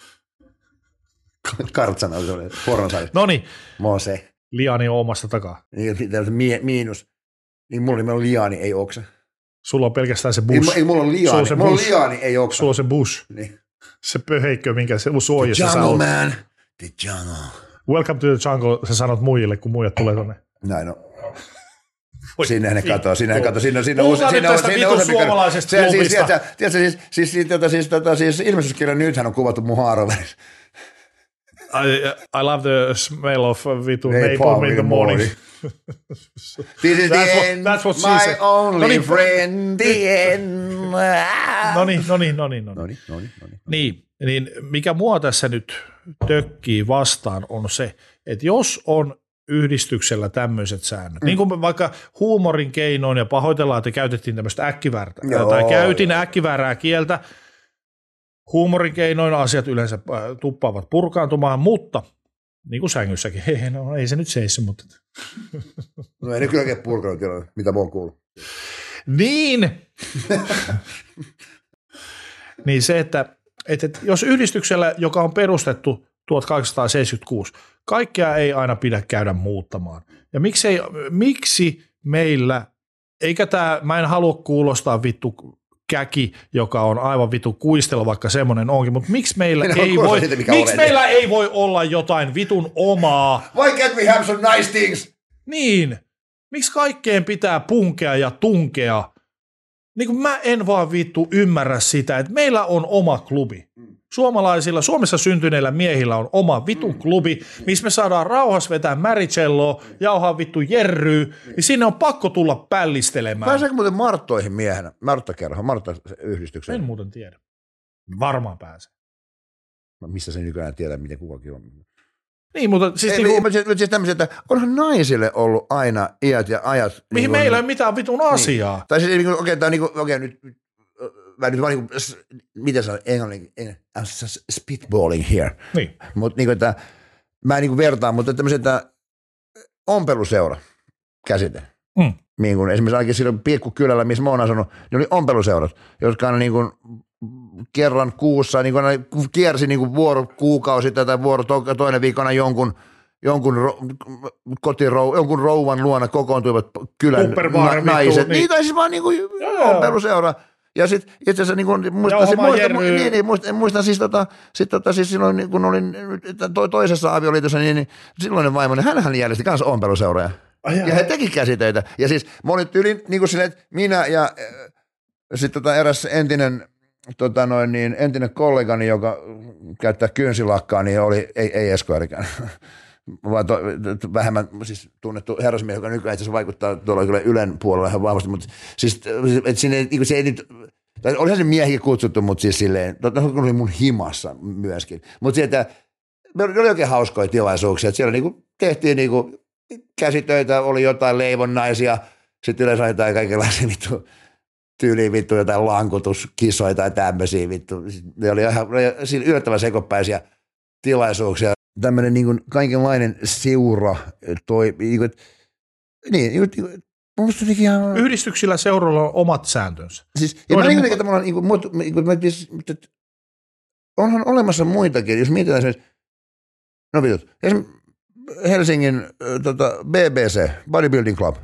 Kartsan on se pornosarja. Noniin. Mä oon se. Liani on omasta takaa. Niin, miinus. Niin mulla on liani, ei oksa. Sulla on pelkästään se bush. Ei, ei mulla on liani, se mulla on bush. liani, ei oksa. Sulla on se bush. Niin. Se pöheikkö, minkä se suojassa the sä jungle, oot. man. The jungle. Welcome to the jungle, sä sanot muijille, kun muijat tulee tonne. Näin on. Sinne ne katoo, sinne ne katoo, sinne sinne Puhutaan nyt tästä vitun suomalaisesta klubista. Tiedätkö, siis, siis, siis, siis, tota, siis ilmestyskirja nythän on kuvattu mun haarovälissä. I, I love the smell of vitun napalm in the morning. This is That's the what- end, that's what she my said. only No niin. friend, the end. No niin, no niin, no niin. No No niin. niin, no niin, no niin. Niin, niin mikä mua tässä nyt tökkii vastaan on se, että jos on yhdistyksellä tämmöiset säännöt, mm. niin kuin vaikka huumorin keinoin ja pahoitellaan, että käytettiin tämmöistä äkkiväärää, Joo. tai käytin äkkiväärää kieltä, huumorin keinoin asiat yleensä äh, tuppaavat purkaantumaan, mutta niin kuin sängyssäkin, hei, no ei se nyt seissi, mutta... No ei ne kylläkään purkanut tilanne, mitä mä oon kuullut. Niin! Niin se, että, että jos yhdistyksellä, joka on perustettu tuhatkahdeksansataaseitsemänkymmentäkuusi, kaikkea ei aina pidä käydä muuttamaan. Ja miksei, miksi meillä, eikä tämä, mä en halua kuulostaa vittu käki, joka on aivan vittu kuistella, vaikka semmoinen onkin, mutta miksi meillä, Minä ei kuulostan voi, siitä, mikä miksi olen. meillä ei voi olla jotain vitun omaa? Why can't we have some nice things? Niin, miksi kaikkeen pitää punkea ja tunkea? Niin kuin mä en vaan vittu ymmärrä sitä, että meillä on oma klubi. Suomalaisilla, Suomessa syntyneillä miehillä on oma vitun klubi, missä me saadaan rauhassa vetää märicelloa, jauhaa vittu jerryy, niin sinne on pakko tulla pällistelemään. Pääseekö muuten Marttoihin miehenä? Martta-kerho, Martta-yhdistykseen. En muuten tiedä. Varmaan pääsee. Missä se nykyään tiedä, miten kukakin on. Niin, mutta siis Ei, niinku, mutta siis, siis tämmöisiä, että onhan naisille ollut aina iät ja ajat. mihin niin kuin, meillä ei ole mitään vitun asiaa. Niin. Tai siis niin kuin, okei, tämä on niin kuin, okei, nyt, mä nyt vaan niin kuin, miten se on englannin, spitballing here. Niin. Mutta niin kuin, että mä en niin kuin vertaan, mutta tämmöisiä, että ompeluseura käsite. Mm. Niin kuin, esimerkiksi ainakin silloin Piekkukylällä, missä mä oon asunut, niin oli ompeluseurat, jotka aina niin kuin kerran kuussa, niin kuin aina kiersi niin kuin vuoro kuukausi tai vuoro to, toinen viikona jonkun, jonkun, ro, kotirou, jonkun rouvan luona kokoontuivat kylän na, naiset. Niin, tai siis vaan niin kuin ompeluseura. Ja sitten itse asiassa niin kuin, muistan, sit, muistan, niin, niin, muistan, muistan siis, tota, sit, tota, siis silloin kun olin to, toisessa avioliitossa, niin, niin silloinen vaimoni, hänhän järjesti kanssa ompeluseuroja. Ai ja he teki käsitöitä. Ja siis mä olin tyyliin niin kuin silleen, että minä ja äh, sitten tota eräs entinen, tota noin, niin, entinen kollegani, joka käyttää kynsilakkaa, niin oli, ei, ei Esquarekään, vaan to, to, vähemmän siis tunnettu herrasmies, joka nykyään itse asiassa vaikuttaa tuolla kyllä Ylen puolella ihan vahvasti, mutta siis että sinne, niin se ei nyt, tai olihan se miehikin kutsuttu, mutta siis silleen, totta oli mun himassa myöskin, mutta sieltä, me oli oikein hauskoja tilaisuuksia, että siellä niin kuin tehtiin niin kuin käsitöitä, oli jotain leivonnaisia, sitten yleensä jotain kaikenlaisia vittu, tyyliin vittu jotain lankutuskisoja tai tämmöisiä vittu. Ne oli ihan yllättävän sekopäisiä tilaisuuksia. Tämmöinen niin kuin kaikenlainen seura toi, niin kuin, niin, niin kuin, ihan... Yhdistyksillä seuroilla on omat sääntönsä. Siis, ja mä niin kuin, että mulla on, niin kuin, niin kuin, että onhan olemassa muitakin, jos mietitään se, no vitut, esimerkiksi Helsingin tota, B B C, Bodybuilding Club,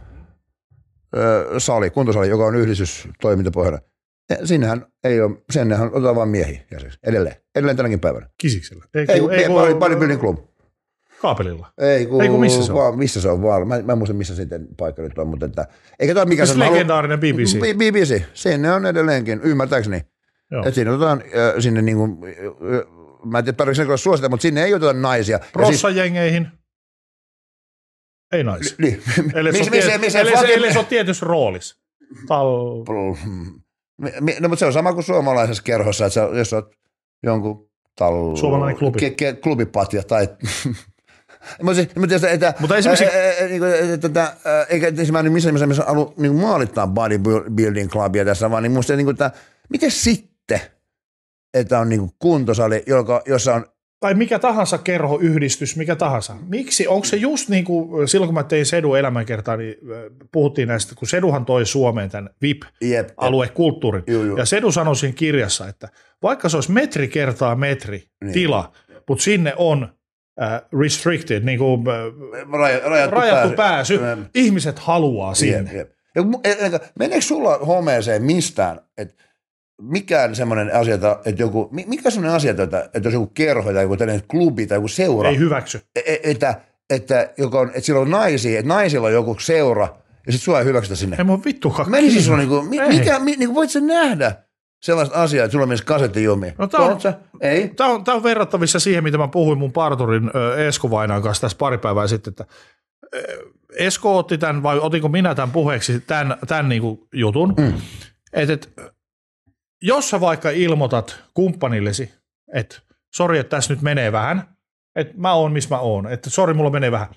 ö, sali, kuntosali, joka on yhdistystoimintapohjana. Sinnehän ei ole, sennehän otetaan vain miehiä jäseneksi, edelleen, edelleen tänäkin päivänä. Kisiksellä. Ei, Ei, ei, ei, ei Bodybuilding Club. Kaapelilla. Ei, kun, Ei kun missä se on? Va, missä se on vaan. Mä, mä en muista, missä sitten paikka nyt on, mutta että, eikä tämä mikä se on legendaarinen B B C. B B C, sinne on edelleenkin, ymmärtääkseni. Että siinä otetaan äh, sinne niin kuin, äh, mä en tiedä tarvitseeko suosita, mutta sinne ei oteta naisia. Prossajengeihin. Ei naisia. Niin. Eli se on tietyssä roolissa. Tal... No, mutta se on sama kuin suomalaisessa kerhossa, että jos olet jonkun tal... Suomalainen klubi. Ke, ke, klubipatja tai... Mutta esimerkiksi... Eikä esimerkiksi missä nimessä missä haluan niin maalittaa bodybuilding clubia tässä, vaan niin musta niin kuin, että miten sitten, että on niin kuin kuntosali, joka, jossa on... Tai mikä tahansa kerhoyhdistys, mikä tahansa. Miksi? Onko se just niin kuin silloin, kun mä tein Sedun elämänkertaa, niin puhuttiin näistä, kun Seduhan toi Suomeen tämän V I P-aluekulttuurin. Ja Sedu sanoi siinä kirjassa, että vaikka se olisi metri kertaa metri niin. tila, mutta sinne on uh, restricted, niin kuin, uh, rajattu, rajattu pääsy, pääsy. Ihmiset haluaa sinne. Jep, jep. Meneekö sulla homeeseen mistään, että mikään semmoinen asia, että joku, mikä semmoinen asia, että, että jos joku kerho tai joku tällainen klubi tai joku seura. Ei hyväksy. Että, että, joka on, että sillä on naisia, että naisilla on joku seura ja sitten sua ei hyväksytä sinne. Ei mun vittukaan. Menisi sulla niin kuin, mikä, niin kuin voit sä nähdä sellaista asiaa, että sulla on myös kasettijumiin? No tää on, ei? Tää on, tää on verrattavissa siihen, mitä mä puhuin mun parturin Esko Vainaan kanssa tässä pari päivää sitten, että Esko otti tämän, vai otinko minä tämän puheeksi, tämän, tämän niin kuin jutun, mm. että et, jos sä vaikka ilmoitat kumppanillesi, että sori, että tässä nyt menee vähän, että mä oon, missä mä oon, että sori, mulla menee vähän.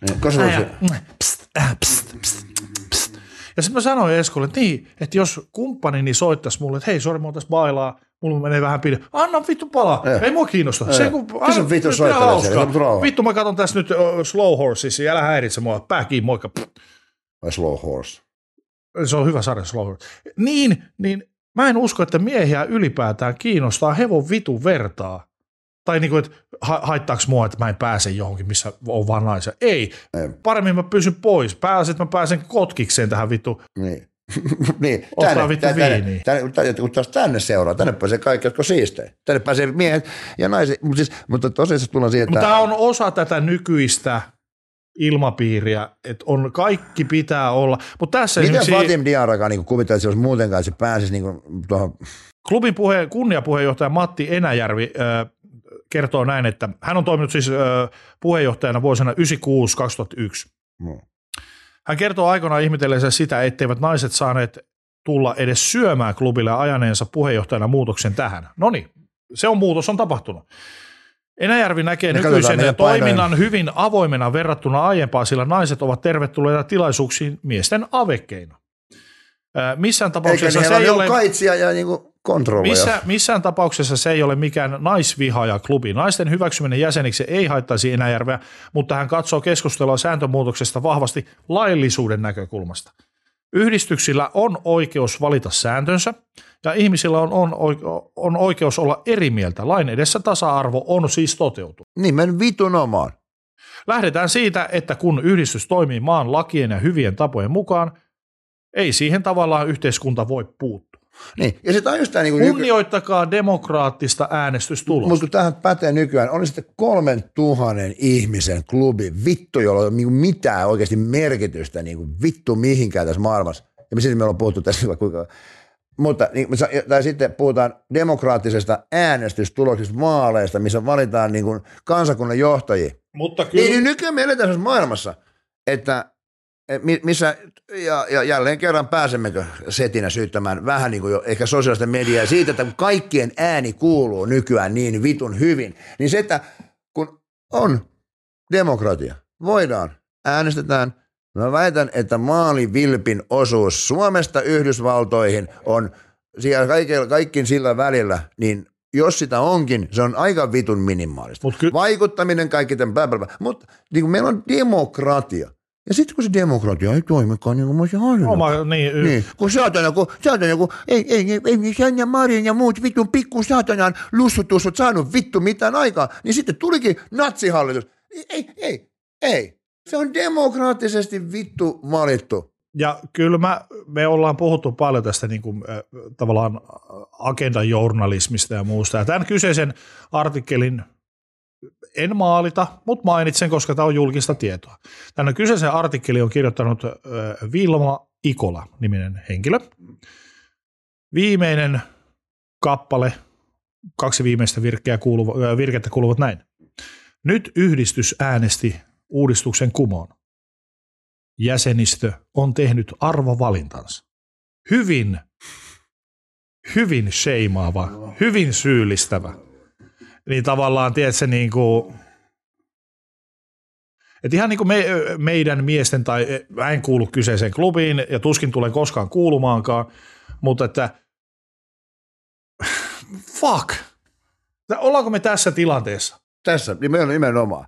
Ja sitten mä sanoin Eskolle, että niin, että jos kumppanini soittaisi mulle, että hei, sori, mulla tässä bailaa, mulla menee vähän pidä. Anna vittu palaa, ei, ei mua kiinnosta. Se, kun, Kysy on vittu soittelee siellä. Vittu, mä katson tässä nyt uh, Slow Horses, älä häiritse mua, pää kiinni, moikka. Vai Slow Horse? Se on hyvä sarja, Slow Horse. Niin, niin. Mä en usko, että miehiä ylipäätään kiinnostaa hevon vitun vertaa. Tai niinku, että ha- haittaako mua, että mä en pääse johonkin, missä on vaan naisia. Ei. Ei. Paremmin mä pysyn pois. Pääsen, että mä pääsen kotkikseen tähän vittu. Niin. niin. Ottaa tänne, vittu tänne, viiniä. Tänne, tänne, kun taas tänne seuraa, tänne pääsee kaikki, jotka siistejä. Tänne pääsee miehet ja naiset. Mutta, siis, mutta tosiaan tullaan siihen, että... Mutta tämä on osa tätä nykyistä ilmapiiriä, että on, kaikki pitää olla. Mutta tässä miten esimerkiksi... Fatim Diarrakaan niin kuvittaa, että se olisi muutenkaan, että se pääsisi niin tuohon... Klubin puhe, kunniapuheenjohtaja Matti Enäjärvi äh, kertoo näin, että hän on toiminut siis äh, puheenjohtajana vuosina yhdeksänkymmentäkuusi kaksituhattayksi. No. Hän kertoo aikoinaan ihmetellensä sitä, etteivät naiset saaneet tulla edes syömään klubille ajaneensa puheenjohtajana muutoksen tähän. No niin, se on muutos, on tapahtunut. Enäjärvi näkee ne nykyisen toiminnan painoin. Hyvin avoimena verrattuna aiempaan, sillä naiset ovat tervetulleita tilaisuuksiin miesten avekeina. Äh, missään tapauksessa se ei ole kaitsia ja niinku kontrolloja. Missä, missään tapauksessa se ei ole mikään naisvihaajaklubi. Naisten hyväksyminen jäseniksi ei haittaisi Enäjärveä, mutta hän katsoo keskustelua sääntömuutoksesta vahvasti laillisuuden näkökulmasta. Yhdistyksillä on oikeus valita sääntönsä ja ihmisillä on, on, on oikeus olla eri mieltä. Lain edessä tasa-arvo on siis toteutunut. Nimen vitun omaan. Lähdetään siitä, että kun yhdistys toimii maan lakien ja hyvien tapojen mukaan, ei siihen tavallaan yhteiskunta voi puuttua. Niin, ja sitten on just tämä... Niin kunnioittakaa nyky... demokraattista äänestystulosta. Mutta kun tähän pätee nykyään, on sitten kolmen tuhannen ihmisen klubi, vittu, jolla ei ole niin mitään oikeasti merkitystä, niin kuin vittu mihinkään tässä maailmassa. Ja sitten me ollaan puhuttu tässä vaikka kuinka... Mutta niin, tai sitten puhutaan demokraattisesta äänestystuloksista, vaaleista, missä valitaan niin kuin kansakunnan johtajia. Mutta kyllä... Niin, niin nykyään me eletään maailmassa, että missä, ja, ja jälleen kerran pääsemmekö setinä syyttämään vähän niin kuin jo ehkä sosiaalista mediaa siitä, että kun kaikkien ääni kuuluu nykyään niin vitun hyvin, niin se, että kun on demokratia, voidaan, äänestetään, mä väitän, että maalivilpin osuus Suomesta Yhdysvaltoihin on siellä kaikilla, kaikkin sillä välillä, niin jos sitä onkin, se on aika vitun minimaalista. Ky- Vaikuttaminen, kaikki tämän, mutta niin kuin meillä on demokratia. Ja sitten kun se demokratia ei toimikaan niin kuin mä olisin halunnut. Oma, niin, niin, kun saatana, kun saatana, joku, ei, ei, ei, ei Sanna Marin ja muut vitun pikku saatanaan lussutussut saanut vittu mitään aikaa, niin sitten tulikin natsihallitus. Ei, ei, ei. Se on demokraattisesti vittu valittu. Ja kyllä mä, me ollaan puhuttu paljon tästä niin kuin, äh, tavallaan agendajournalismista ja muusta. Ja tämän kyseisen artikkelin en maalita, mutta mainitsen, koska tämä on julkista tietoa. Tänne kyseisen artikkeli on kirjoittanut Vilma Ikola-niminen henkilö. Viimeinen kappale, kaksi viimeistä virkkeä kuuluva, virkettä kuuluvat näin. Nyt yhdistys äänesti uudistuksen kumoon. Jäsenistö on tehnyt arvovalintansa. Hyvin, hyvin sheimaava, hyvin syyllistävä. Niin tavallaan, tiedätkö, niin kuin, että ihan niin kuin me, meidän miesten, tai mä en kuulu kyseiseen klubiin, ja tuskin tulen koskaan kuulumaankaan, mutta että fuck, ollaanko me tässä tilanteessa? Tässä, nimenomaan.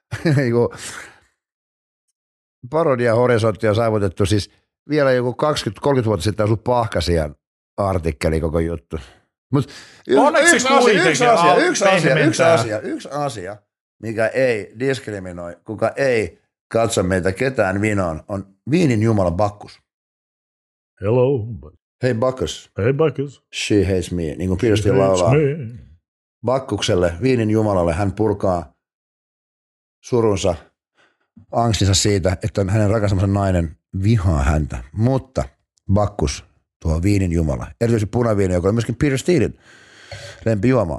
Parodia horisontti on saavutettu, siis vielä joku kaksikymmentä kolmekymmentä vuotta sitten on ollut Pahkasian artikkeli koko juttu. Mut Onneksi yksi, asia, yksi, asia, yksi, asia, yksi, asia, yksi asia, mikä ei diskriminoi, kuka ei katso meitä ketään vinoon, on viinin jumala Bacchus. Hello. Hei Bacchus. Hey Bacchus. She hates me, niin kuin Pirsti laulaa. Bacchukselle, viinin jumalalle, hän purkaa surunsa, angstinsa siitä, että hänen rakastamansa nainen vihaa häntä. Mutta Bacchus, tuo viinin jumala, erityisesti punaviini, joka on myöskin Peter Steelin lempijuoma,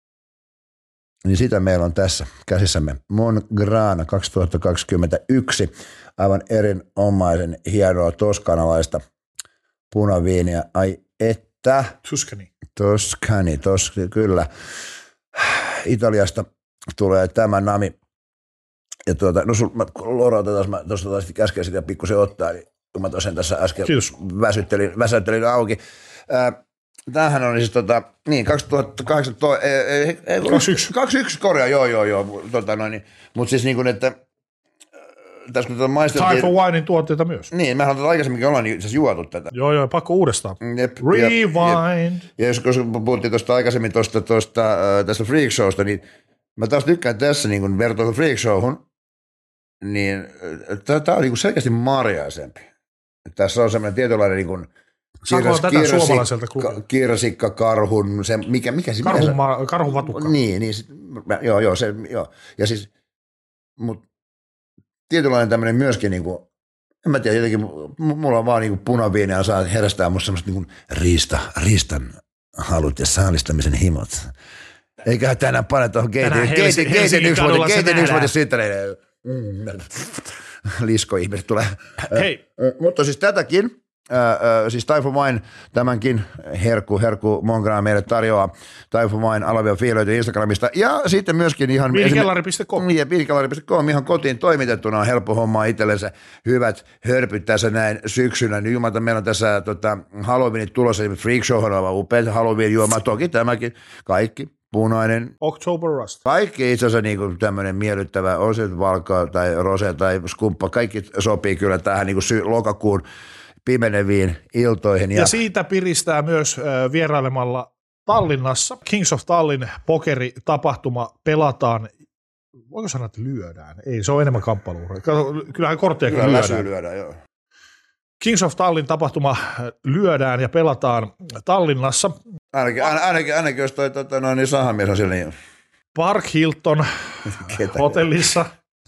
niin sitä meillä on tässä käsissämme. Mongrana kaksituhattakaksikymmentäyksi, aivan erinomaisen hienoa toskanalaista punaviiniä. Ai että. Tuscany. Toscani, tos, kyllä. Italiasta tulee tämä nami. Ja tuota, no sul, mä lorautetaan, mä tuosta taas käsken sitä pikkusen ottaa, niin kun mä tosiaan tässä äsken väsyttelin, väsyttelin auki. Ää, tämähän on siis tota, niin, kaksituhattakahdeksantoista, kaksikymmentäyksi korjaa, joo, joo, joo, tota noin, niin, mutta siis niin kuin, että tässä kun tätä maisteltiin. Time for Winein tuotteita myös. Niin, mehän on aikaisemminkin ollaan niin, siis juotu tätä. Joo, joo, pakko uudestaan. Jep, Rewind. Ja, ja jos puhuttiin tuosta aikaisemmin tuosta, tuosta, äh, tästä Freak Showsta, niin mä taas tykkään tässä niin kuin vertoitu Freak Showhun, niin tämä on niin kuin selkeästi marjaisempi. Tässä on semmoinen tietynlainen niin kuin Saanko tätä suomalaiselta klubilta? Kirsikka, karhun, se, mikä, mikä se? Karhun, ma- karhun vatukka. Niin, niin sit, joo, joo, se, joo. Ja siis, mut tietynlainen tämmöinen myöskin niin kuin, en mä tiedä, jotenkin mulla on vaan niin kuin punaviini ja saa herästää musta semmoista niin kuin riista, riistan halut ja saalistamisen himot. Eiköhän tänään pane tuohon keitin, keitin, keitin yksivuotis syttäreille. Lisko-ihmiset tulee. Hei. Mutta siis tätäkin, Äh, siis Time for Wine, tämänkin herkku, herkku Mongrana meille tarjoaa Time for Wine alavia fiilöitä Instagramista ja sitten myöskin ihan viinikellari piste com ja viinikellari piste com ihan kotiin toimitettuna on helppo homma itsellensä hyvät hörpyt tässä näin syksynä. Niin jumalta, meillä on tässä tota, Halloweenit tulossa, Freak Showhan on upeat Halloween juoma, toki tämäkin, kaikki punainen. October Rust. Kaikki itse asiassa niin kuin tämmöinen miellyttävä, on se valkoa tai rose tai skumppa, kaikki sopii kyllä tähän niin kuin sy- lokakuun pimeneviin iltoihin. Ja, ja siitä piristää myös äh, vierailemalla Tallinnassa. Kings of Tallinn pokeritapahtuma pelataan, voiko sanoa, että lyödään? Ei, se on enemmän kamppailuura. Kyllähän kortteja kyllä lyödään. lyödään joo. Kings of Tallinn tapahtuma lyödään ja pelataan Tallinnassa. Ainakin, ainakin, ainakin jos toi tota, noin, niin sahamies on sillä niin. Park Hilton hotellissa.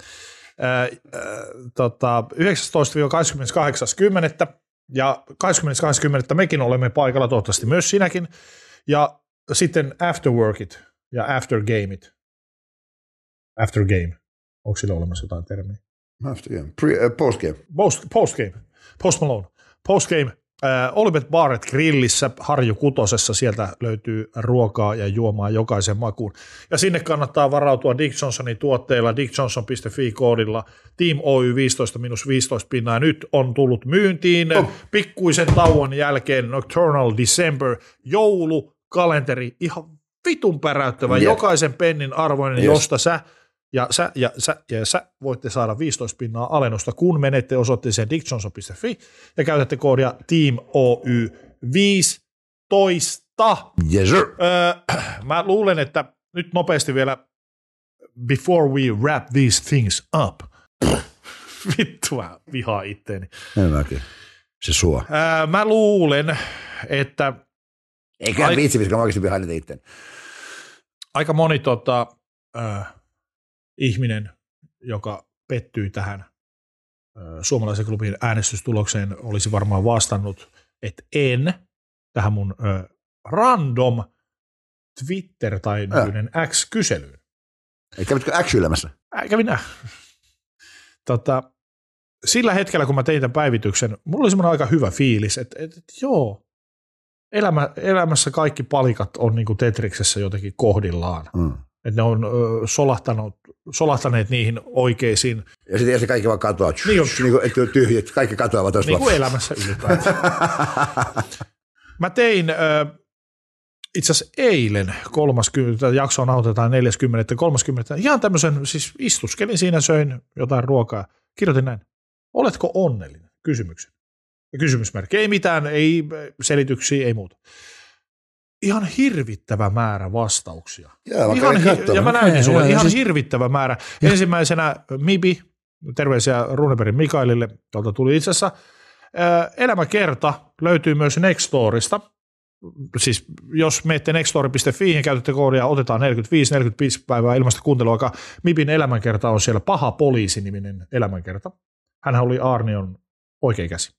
Äh, äh, tota, yhdeksästoista kahdeskymmeneskahdeksas kymmenettä ja kahdeskymmenes kymmenettä mekin olemme paikalla, toivottavasti myös sinäkin, ja sitten afterworkit ja aftergameit. Aftergame, onko sillä olemassa jotain termiä? Aftergame, Pre, uh, postgame. Post, postgame, Post Malone, postgame. Äh, Olibet Barret grillissä Harju Kutosessa, sieltä löytyy ruokaa ja juomaa jokaisen makuun. Ja sinne kannattaa varautua Dick Johnsonin tuotteilla, dick johnson piste fi-koodilla, Team Oy viisitoista miinus viisitoista pinnaa. Nyt on tullut myyntiin oh. pikkuisen tauon jälkeen Nocturnal December, joulukalenteri, ihan vitun päräyttävä, yeah. jokaisen pennin arvoinen, yes. josta sä Ja sä, ja, sä, ja sä voitte saada viisitoista pinnaa alennusta, kun menette osoitteeseen dick johnson piste fi ja käytätte koodia Team Oy viisitoista. Yes, sir. Öö, mä luulen, että nyt nopeasti vielä before we wrap these things up. Vittu, mä vihaan itteeni. Mäkin. Se sua. Öö, mä luulen, että eikä ai- viitsi, koska mä oikeasti vihaan niitä itteen. Aika moni tota, öö, ihminen, joka pettyi tähän suomalaisen klubin äänestystulokseen, olisi varmaan vastannut, että en tähän mun ö, random Twitter- tai nykyinen X-kyselyyn. Ei kävitkö X-ylemässä? Äh, kävin äh. tota, Sillä hetkellä, kun mä tein tämän päivityksen, mulla oli semmoinen aika hyvä fiilis, että, että, että joo, elämä, elämässä kaikki palikat on niin kuin Tetriksessä jotenkin kohdillaan. Mm. Että ne on ö, solahtanut, solahtaneet niihin oikeisiin. Ja sitten kaikki vaan katoaa. Niin, niin kuin, että tyhjät, kaikki katoavat tuosta. Niin kuin elämässä ylipäätään. Mä tein ö, itse asiassa eilen kolmaskymmenettä, jaksoa nauhoitetaan neljäskymmenes kolmaskymmenettä, ihan tämmöisen, siis istuskelin siinä, söin jotain ruokaa. Kirjoitin näin, oletko onnellinen? Kysymyksen. Kysymysmerkki, ei mitään, ei selityksiä, ei muuta. Ihan hirvittävä määrä vastauksia. Joo, ihan hi- ja mä näytin sulle, ihan siis... hirvittävä määrä. Ja. Ensimmäisenä Mibi, terveisiä Runebergin Mikaelille, jolta tuli itse asiassa. Elämäkerta löytyy myös Nextorista. Siis jos menette nextstory piste fi ja käytätte koodia, otetaan neljäkymmentäviisi neljäkymmentäviisi päivää ilmasta kuunteluaikaa. Mibin elämänkerta on siellä Paha poliisi-niminen elämänkerta. Hänhän oli Arnion oikea käsi.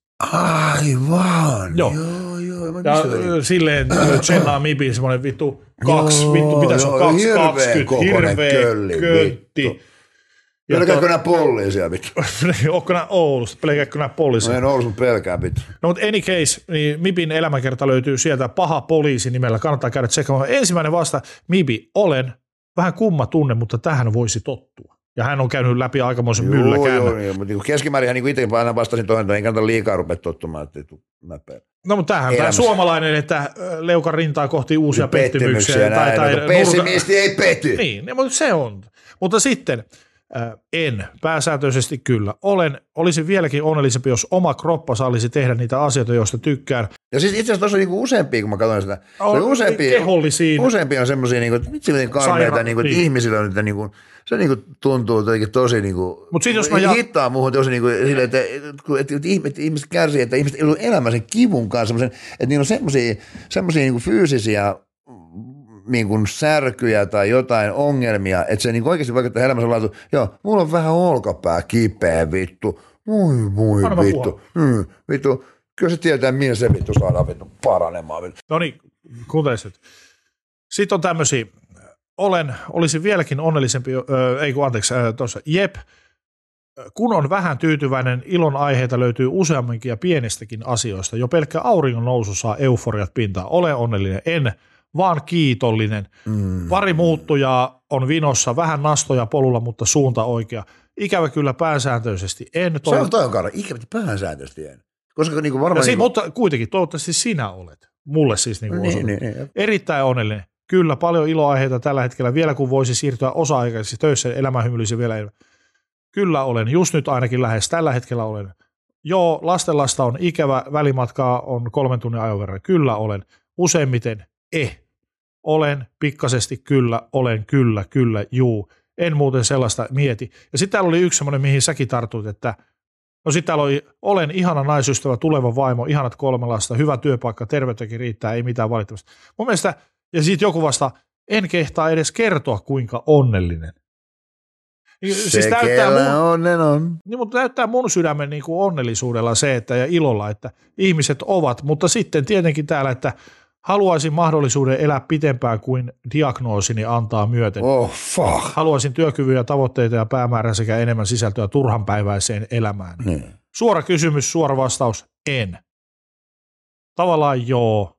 Aivan. Joo. Joo, joo. Mä ja silleen tsennaa Mibin semmoinen vittu kaksi, joo, vittu pitäisi olla kaksi, kaksikymmentä, hirveä költti. Pelkääkö nää poliisia, vittu? Ootko nää Oulusta? Pelkääkö nää poliisia? No en Oulusta, mutta pelkää, vittu. No mutta any case, niin Mibin elämänkerta löytyy sieltä Paha poliisi nimellä. Kannattaa käydä tsekkaamaan. Ensimmäinen vasta, Mibi, olen vähän kumma tunne, mutta tähän voisi tottua. Ja hän on käynyt läpi aikamoisen mylläkään. Joo, joo, mutta niin keskimäärin niin itse aina vastasin toinen, että ei kannata liikaa rupea tottumaan, että ei tule näpeä. No mutta tämähän tämä suomalainen, että leukan rintaa kohti uusia pettymyksiä. pettymyksiä tai, tai pessimisti nurka... ei petty. Niin, mutta se on. Mutta sitten äh, en, pääsääntöisesti kyllä. Olen, olisin vieläkin onnellisempi, jos oma kroppa sallisi tehdä niitä asioita, joista tykkään. Ja siis itse asiassa tuossa on niinku useampia, kun mä katson sitä. On useampia, kehollisia. Useampia on semmoisia, niinku, että vitsi miten karmeita, niinku, että niin. Ihmisillä on niitä, niinku, se niinku tuntuu tosi niinku, Mut sit, jos mä ja... hittaa muuhun tosi niinku, sille, että, että, että, että ihmiset kärsii, että ihmiset ei ole elämä sen kivun kanssa, että niillä on semmoisia, semmoisia niinku fyysisiä niin kuin särkyjä tai jotain ongelmia, että se niin oikeasti vaikuttaa elämänsä laatu, joo, mulla on vähän olkapää kipeä vittu, voi voi Anna vittu, mm, vittu, kyllä se tietää, millä se vittu saadaan vittu paranemaan. Vittu. No niin, kuuntelisit. Sitten on tämmöisiä, olen, olisin vieläkin onnellisempi, äh, ei kun anteeksi, äh, tuossa, jep, kun on vähän tyytyväinen, ilon aiheita löytyy useamminkin ja pienistäkin asioista, jo pelkkä auringon nousu saa euforiat pintaan, ole onnellinen, en, vaan kiitollinen. Mm. Pari muuttujaa on vinossa, vähän nastoja polulla, mutta suunta oikea. Ikävä kyllä pääsääntöisesti en. Toi... Se on toi on karra, ikävä pääsääntöisesti en. Koska niinku varmaan... Siinä, niinku... Mutta kuitenkin, toivottavasti sinä olet. Mulle siis niinku niin, niin, niin. Erittäin onnellinen. Kyllä, paljon iloaiheita tällä hetkellä. Vielä kun voisi siirtyä osa-aikaisesti töissä, elämä hymyilisi vielä enemmän. Kyllä olen. Just nyt ainakin lähes. Tällä hetkellä olen. Joo, lastenlasta on ikävä. Välimatkaa on kolmen tunnin ajan verran. Kyllä olen. Useimmiten eh. Olen, pikkasesti kyllä, olen, kyllä, kyllä, juu. En muuten sellaista mieti. Ja sitten täällä oli yksi semmoinen, mihin säkin tartuit, että no sitten täällä oli, olen ihana naisystävä, tuleva vaimo, ihanat kolme lasta, hyvä työpaikka, terveyttäkin riittää, ei mitään valittamista. Mun mielestä, ja sitten joku vasta, en kehtaa edes kertoa, kuinka onnellinen. Se siis täyttää mun, onnen on. Niin, mutta täyttää mun sydämen niin kuin onnellisuudella se, että, ja ilolla, että ihmiset ovat, mutta sitten tietenkin täällä, että haluaisin mahdollisuuden elää pitempään kuin diagnoosini antaa myöten. Oh, fuck. Haluaisin työkyvyn ja tavoitteita ja päämäärää sekä enemmän sisältöä turhanpäiväiseen elämään. Hmm. Suora kysymys, suora vastaus, en. Tavallaan joo.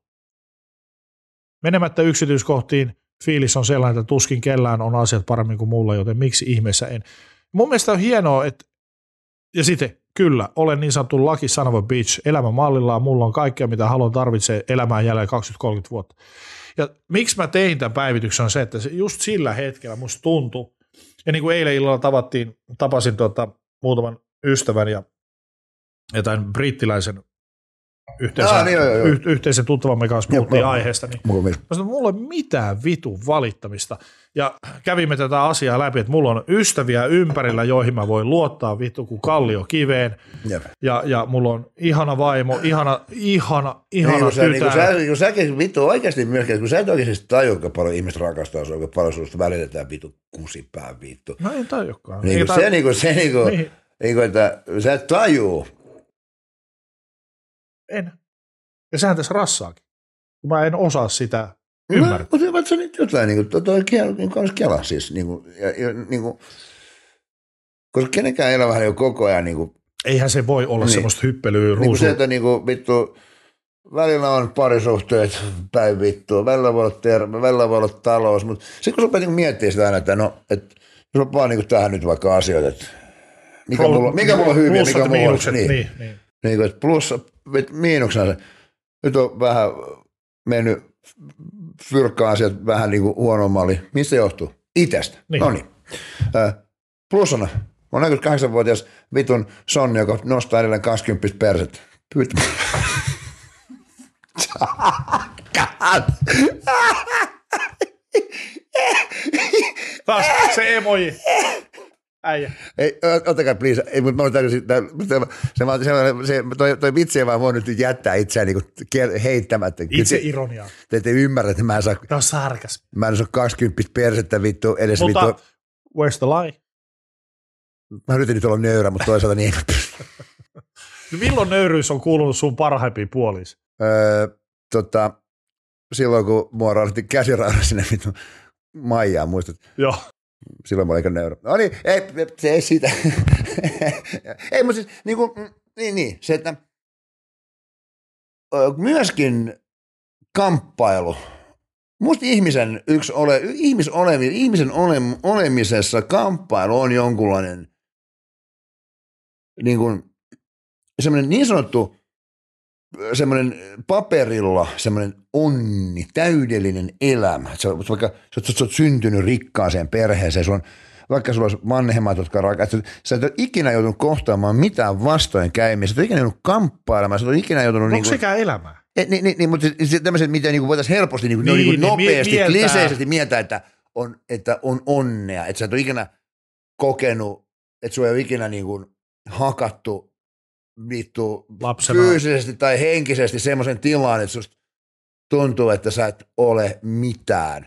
Menemättä yksityiskohtiin, fiilis on sellainen, että tuskin kellään on asiat paremmin kuin mulla, joten miksi ihmeessä en. Mun mielestä on hienoa, että ja sitten kyllä, olen niin sanottu lucky son of a bitch, elämä mallillaan, mulla on kaikkea, mitä haluan tarvitsee elämään jälleen kaksikymmentä kolmekymmentä vuotta. Ja miksi mä tein tämän päivityksen on se, että just sillä hetkellä musta tuntui, ja niin kuin eilen illalla tavattiin, tapasin tuota, muutaman ystävän ja jotain brittiläisen yhteisen, Aa, niin, joo, joo. y- yhteisen tuttavamme kanssa puhuttiin Joo, aiheesta, niin mulla mä sanoin, mulla ei ole mitään vitun valittamista. Ja kävimme tätä asiaa läpi, että mulla on ystäviä ympärillä, joihin mä voin luottaa vittu kuin kallio kiveen. Jep. Ja, ja mulla on ihana vaimo, ihana, ihana, ihana niin, kun sä, tytär. niin, kun sä, kun säkin vittu oikeasti myöskin, kun sä et oikeasti tajua, kuinka paljon ihmiset rakastaa sua, kuinka paljon susta välitetään vittu kusipää vittu. No ei tajukaan. Niin kuin se, niin kuin se, niin kuin, niin. niin kuin, että sä et tajuu. En. Ja sehän tässä rassaakin. Mä en osaa sitä ymmärtää. No, mutta se nyt jotain, niin kuin, toi kiel, niin kuin kela siis, niin kuin, ja, ja, niin kuin, koska kenenkään elämähän ei ole koko ajan niin kuin, Eihän se voi olla niin. semmoista hyppelyä ruusua. Niin kuin se, että niin kuin, vittu, välillä on parisuhteet päin vittua, välillä voi olla terve, välillä voi olla talous, mutta sitten kun sä rupeat niin miettimään sitä aina, että no, että jos mä vaan niin tähän nyt vaikka asioita, että mikä, Pro, mulla, mikä mulla on hyviä, mikä mulla on, niin, niin, niin. niin kuin, että plussa, miinuksena se, nyt on vähän mennyt fyrkkaan asiat vähän niin kuin huonommalle. Mistä se johtuu? Itestä. Niin. No niin. Plussana. Mä oon neljäkymmentäkahdeksanvuotias vitun sonni, joka nostaa edelleen kaksikymmentä persettä. Pyytä. Taas se emoji. Äijä. Ei, ottakaa please. Ei, mutta mä oon täysin, se, se, se, toi, toi vitsi ei vaan voi nyt jättää itseään niin heittämättä. Itse ironiaa. Te ette ymmärrä, että mä en saa, tämä on sarkasmi. Mä en saa kaksikymmentä persettä vittu edes mutta, vittu. Where's the lie? Mä yritin nyt olla nöyrä, mutta toisaalta niin. No milloin nöyryys on kuulunut sun parhaimpiin puoliin? Öö, tota, silloin kun mua rauhoitti käsiraada sinne vittu Maijaan, muistat? Joo. Silloin mä olin aika nöyrä. No niin, ei, se ei siitä. Ei, mutta siis, niin kuin, niin, niin, se, että myöskin kamppailu. Musta ihmisen yksi ole, ihmisolemi, ihmisen ole, olemisessa kamppailu on jonkunlainen niin kuin, semmoinen niin sanottu semmoinen paperilla semmoinen onni, täydellinen elämä. Sä, vaikka sä, sä, sä oot syntynyt rikkaaseen perheeseen, sulla on, vaikka sulla olisi vanhemmat, jotka rakastavat, sä et ole ikinä joutunut kohtaamaan mitään vastoinkäymistä, sä et ole ikinä joutunut kamppailemaan, sä et ole ikinä joutunut... Onko niin kuin, sekään elämää? Niin, niin, niin, niin mutta tämmöiset, mitä niin voitaisiin helposti, niin, niin, niin, nopeasti, niin, kliseisesti mieltää, että on, että on onnea, että sä et ole ikinä kokenut, että sua ei ole ikinä niin kuin hakattu vittu lapsena fyysisesti tai henkisesti semmoisen tilaan, että susta tuntuu, että sä et ole mitään.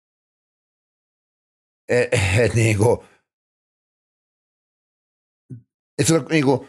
Et, et niinku, et se on niinku,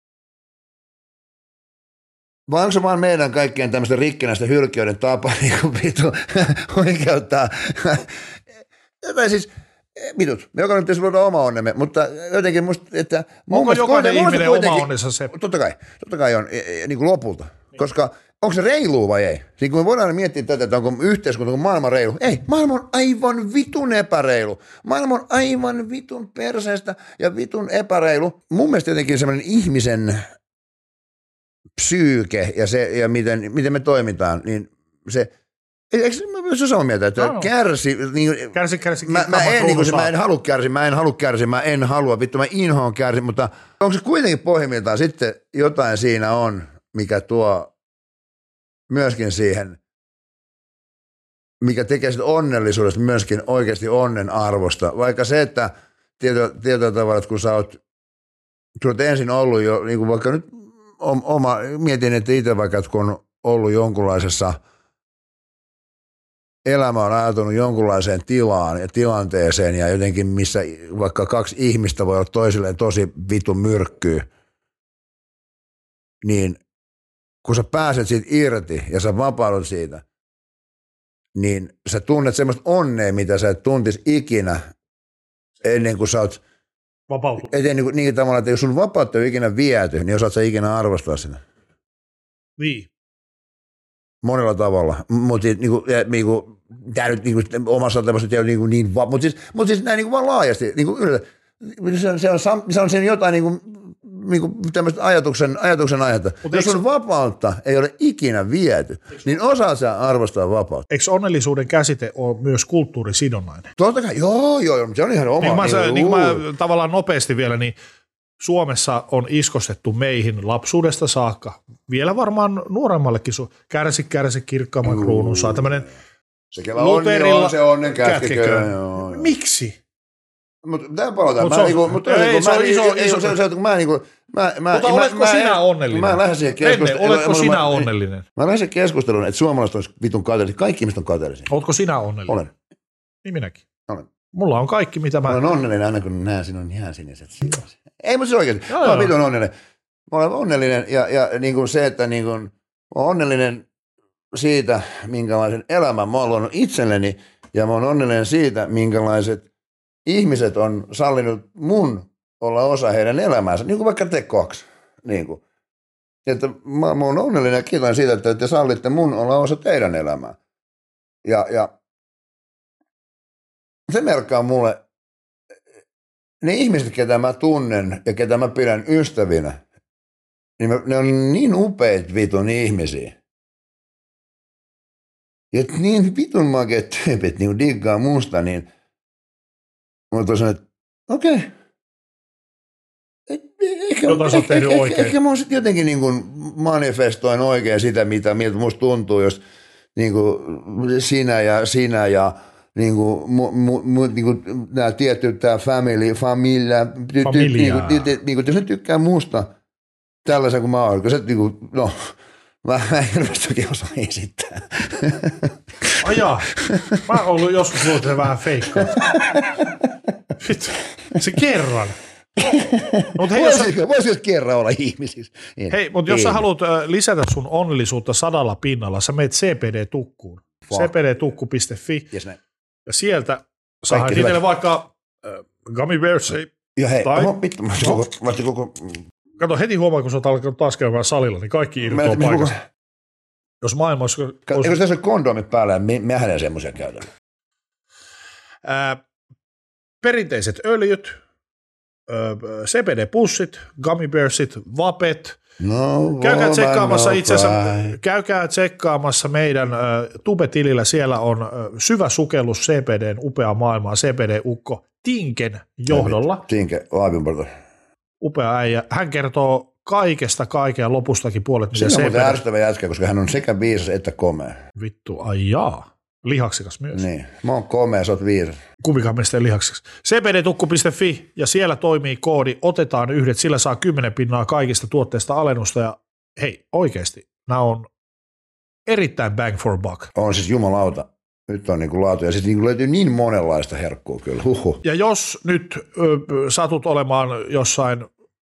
vai onko se vaan meidän kaikkien tämmöistä rikkinäistä hylkiöiden tapa niinku vittu oikeuttaa, tai siis mitut. Me jokainen pitäisi luoda oma onnemme, mutta jotenkin musta, että... Onko jokainen ihminen oma onnensa se? Totta kai, totta kai on, niin kuin lopulta. Niin. Koska onko se reilua vai ei? Niin kuin me voidaan miettiä tätä, että onko yhteiskunta, onko maailma reilu. Ei, maailma on aivan vitun epäreilu. Maailma on aivan vitun perseestä ja vitun epäreilu. Mun mielestä jotenkin semmoinen ihmisen psyyke ja se, ja miten, miten me toimitaan, niin se... Eikö se ole samaa mieltä, että no, kärsi, niin, kärsi, kärsi, mä, mä, en, niin kuin, mä en halua kärsi, mä en halua kärsi, mä en halua, vittu mä inhoan kärsi, mutta onko se kuitenkin pohjimmiltaan sitten jotain siinä on, mikä tuo myöskin siihen, mikä tekee sitten onnellisuudesta myöskin oikeasti onnen arvosta, vaikka se, että tietyllä, tietyllä tavalla, että kun sä oot, sä oot ensin ollut jo, niin kuin vaikka nyt oma, mietin, että itse vaikka, että kun on ollut jonkunlaisessa elämä on ajatunut jonkunlaiseen tilaan ja tilanteeseen ja jotenkin missä vaikka kaksi ihmistä voi olla toisilleen tosi vitun myrkkyä, niin kun sä pääset siitä irti ja sä vapaudut siitä, niin sä tunnet semmoista onnea, mitä sä et tuntis ikinä ennen kuin sä oot vapautunut. Eteen niin, niin tavalla, että jos sun vapautta on ikinä viety, niin osaat sä ikinä arvostaa sitä. Niin. Monella tavalla, mutta niinku, niinku, tämä nyt niinku, omassa tämmöistä ei niinku niin, mutta siis, mut siis näin niinku vaan laajasti, niinku, se on, se on, se on siinä jotain niinku, niinku, tämmöistä ajatuksen, ajatuksen aihetta. Mut jos sun vapautta ei ole ikinä viety, niin osaa sä arvostaa vapautta. Eikö onnellisuuden käsite ole myös kulttuurisidonnainen? Totta kai, joo, joo, se on ihan oma. Niin mä, niin, niin mä tavallaan nopeasti vielä, niin Suomessa on iskostettu meihin lapsuudesta saakka. Vielä varmaan nuoremmallekin. Su- kärsi, kärsi, kirkkaamman kruunun saa. Tämmöinen se kela onni on, se onnen kätkekö. Miksi? Mutta tämä palataan. Mut se on, mutta ei, se on iso, iso. Se, se, mä niinku, mä, mä, mutta mä, oletko mä, sinä mä, onnellinen? Mä lähden siihen keskusteluun. Oletko mä, sinä mä, onnellinen? Mä lähden siihen keskusteluun, että suomalaiset olisi vitun kateellisia. Kaikki ihmiset on kateellisia. Oletko sinä onnellinen? Olen. Niin minäkin. Olen. Mulla on kaikki, mitä mä... Mä olen onnellinen aina, kun näen sinun ihan siniset silmäsi. Ei, mutta se oikeasti. Joo, mä olen joo. vitun onnellinen. Mä olen onnellinen ja, ja niin kuin se, että niin kuin, mä olen onnellinen siitä, minkälaisen elämän mä oon luonut itselleni ja mä olen onnellinen siitä, minkälaiset ihmiset on sallinut mun olla osa heidän elämäänsä, niin kuin vaikka te kaksi. Niin kuin. Että mä, mä oon onnellinen ja kiitän siitä, että te sallitte mun olla osa teidän elämää. Ja, ja se merkkaa mulle, ne ihmiset, ketä mä tunnen ja ketä mä pidän ystävinä, niin mä, ne on niin upeita vitun ihmisiä. Ja niin vitun makeat tyypit niin diggaa musta, niin mä tosin, että okei. Okay. Ehkä, Jota sä oot tehnyt ehkä, oikein. ehkä mä sitten jotenkin niin kuin manifestoin oikein sitä, mitä, miltä musta tuntuu, jos niin kuin sinä ja sinä ja niin kuin, mu, mu, mu, niin kuin nämä tietyt, tämä family, familia, ty, ty, niin kuin, ty, ty, niin kuin, jos ne tykkää musta tällaisen kuin mä oon, kun se niin kuin, no, mä en hirveästi osaa esittää. Ajaa, mä oon ollut joskus luullut, että vähän feikkaa. Vittu, se kerran. Mut hei, voisiko, jos... voisiko kerran olla ihmisissä? En, hei, mutta jos en. sä haluat äh, lisätä sun onnellisuutta sadalla pinnalla, sä meet C P D-tukkuun. c p d tukku piste f i Yes, ja sieltä saa itselle vaikka äh, Gummy Bears. Ja hei, tai... oho, vittu, mä koko, mä koko... Kato, heti huomaa, kun sä oot alkanut taas käymään salilla, niin kaikki irtoaa paikasta. Koko... Jos maailma olisi... Ka- eikö tässä ole kondomit päällä, niin mehän ei semmoisia käytämme. Äh, perinteiset öljyt, C B D-pussit, Gummy Bearsit, Vapet. No, käykää, woman, tsekkaamassa no itse asiassa, cry. käykää tsekkaamassa meidän äh, Tube-tilillä. Siellä on äh, syvä sukellus C B D:n upea maailmaa, C B D-ukko Tinken johdolla. Tinke, laivimporto. Upea äijä. Hän kertoo kaikesta kaiken lopustakin puolet. Se on muuten ärsyttävä jätkä, koska hän on sekä viisas että komea. Vittu, ai jaa. Lihaksikas myös. Niin, mä oon komea, sä oot viisas. Kumpikaan meistä ei lihaksikas. c b d tukku piste f i ja siellä toimii koodi Otetaan yhdet, sillä saa kymmenen pinnaa kaikista tuotteista alennusta ja hei, oikeasti, nämä on erittäin bang for buck. On siis jumalauta. Nyt on niinku laatu ja siis niinku löytyy niin monenlaista herkkua kyllä. Huhhuh. Ja jos nyt ö, satut olemaan jossain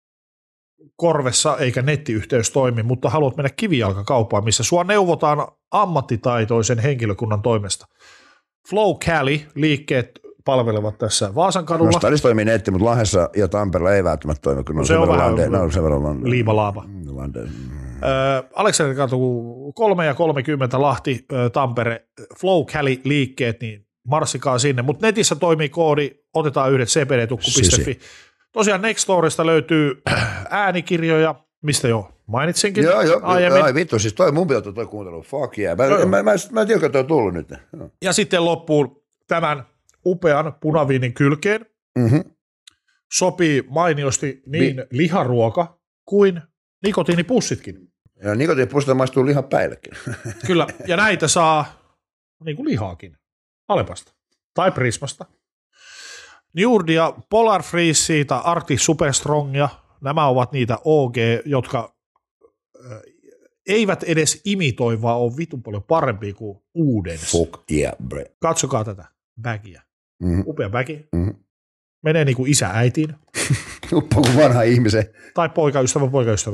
korvessa eikä nettiyhteys toimi, mutta haluat mennä kivijalkakauppaan, missä sua neuvotaan ammattitaitoisen henkilökunnan toimesta. Flow Cali liikkeet palvelevat tässä Vaasan kadulla. No Stadissa toimii netti, mutta Lahdessa ja Tampereella ei välttämättä toimi, kun no, no, se on vähän lande, liimalaapa. Lande. Öö, Aleksander katu kolme ja kolmekymmentä Lahti, öö, Tampere, Flow Cali liikkeet, niin marssikaa sinne. Mutta netissä toimii koodi Otetaan yhdet c p d tukku piste f i. Tosiaan Nextoresta löytyy äänikirjoja, mistä jo mainitsinkin joo, joo, aiemmin. Ai vittu, siis toi mun pitää toi kuuntelu, fuck yeah. Mä, mä, mä, mä, mä en tiedä, että toi on tullut nyt. Joo. Ja sitten loppuun tämän upean punaviinin kylkeen Mm-hmm. sopii mainiosti niin Vi- liharuoka kuin nikotiinipussitkin. Ja nikotiinipussit maistuu lihan päillekin. Kyllä, ja näitä saa niin kuin lihaakin Alepasta tai Prismasta. Njurdia, Polar Freeze siitä, Arctic Super Strongia, nämä ovat niitä O G, jotka äh, eivät edes imitoi, vaan on vitun paljon parempia kuin Udens. Fuck yeah, bre. Katsokaa tätä bagia. Mm-hmm. Upea bagi. Mm-hmm. Menee niin kuin isä äitiin. Uppo kuin vanha ihmisen. Tai poikaystävä poikaystävä.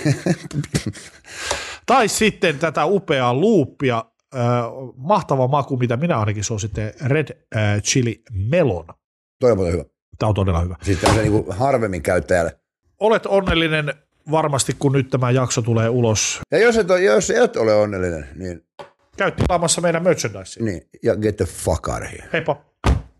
Tai sitten tätä upeaa luuppia, äh, mahtava maku, mitä minä ainakin suosittelen, Red äh, Chili Melon. Toi on hyvä. Tämä on todella hyvä. Sitten on se niin harvemmin käyttäjälle. Olet onnellinen varmasti, kun nyt tämä jakso tulee ulos. Ja jos et, ole, jos et ole onnellinen, niin... Käy tilaamassa meidän merchandisea. Niin, ja get the fuck out of here. Heippa.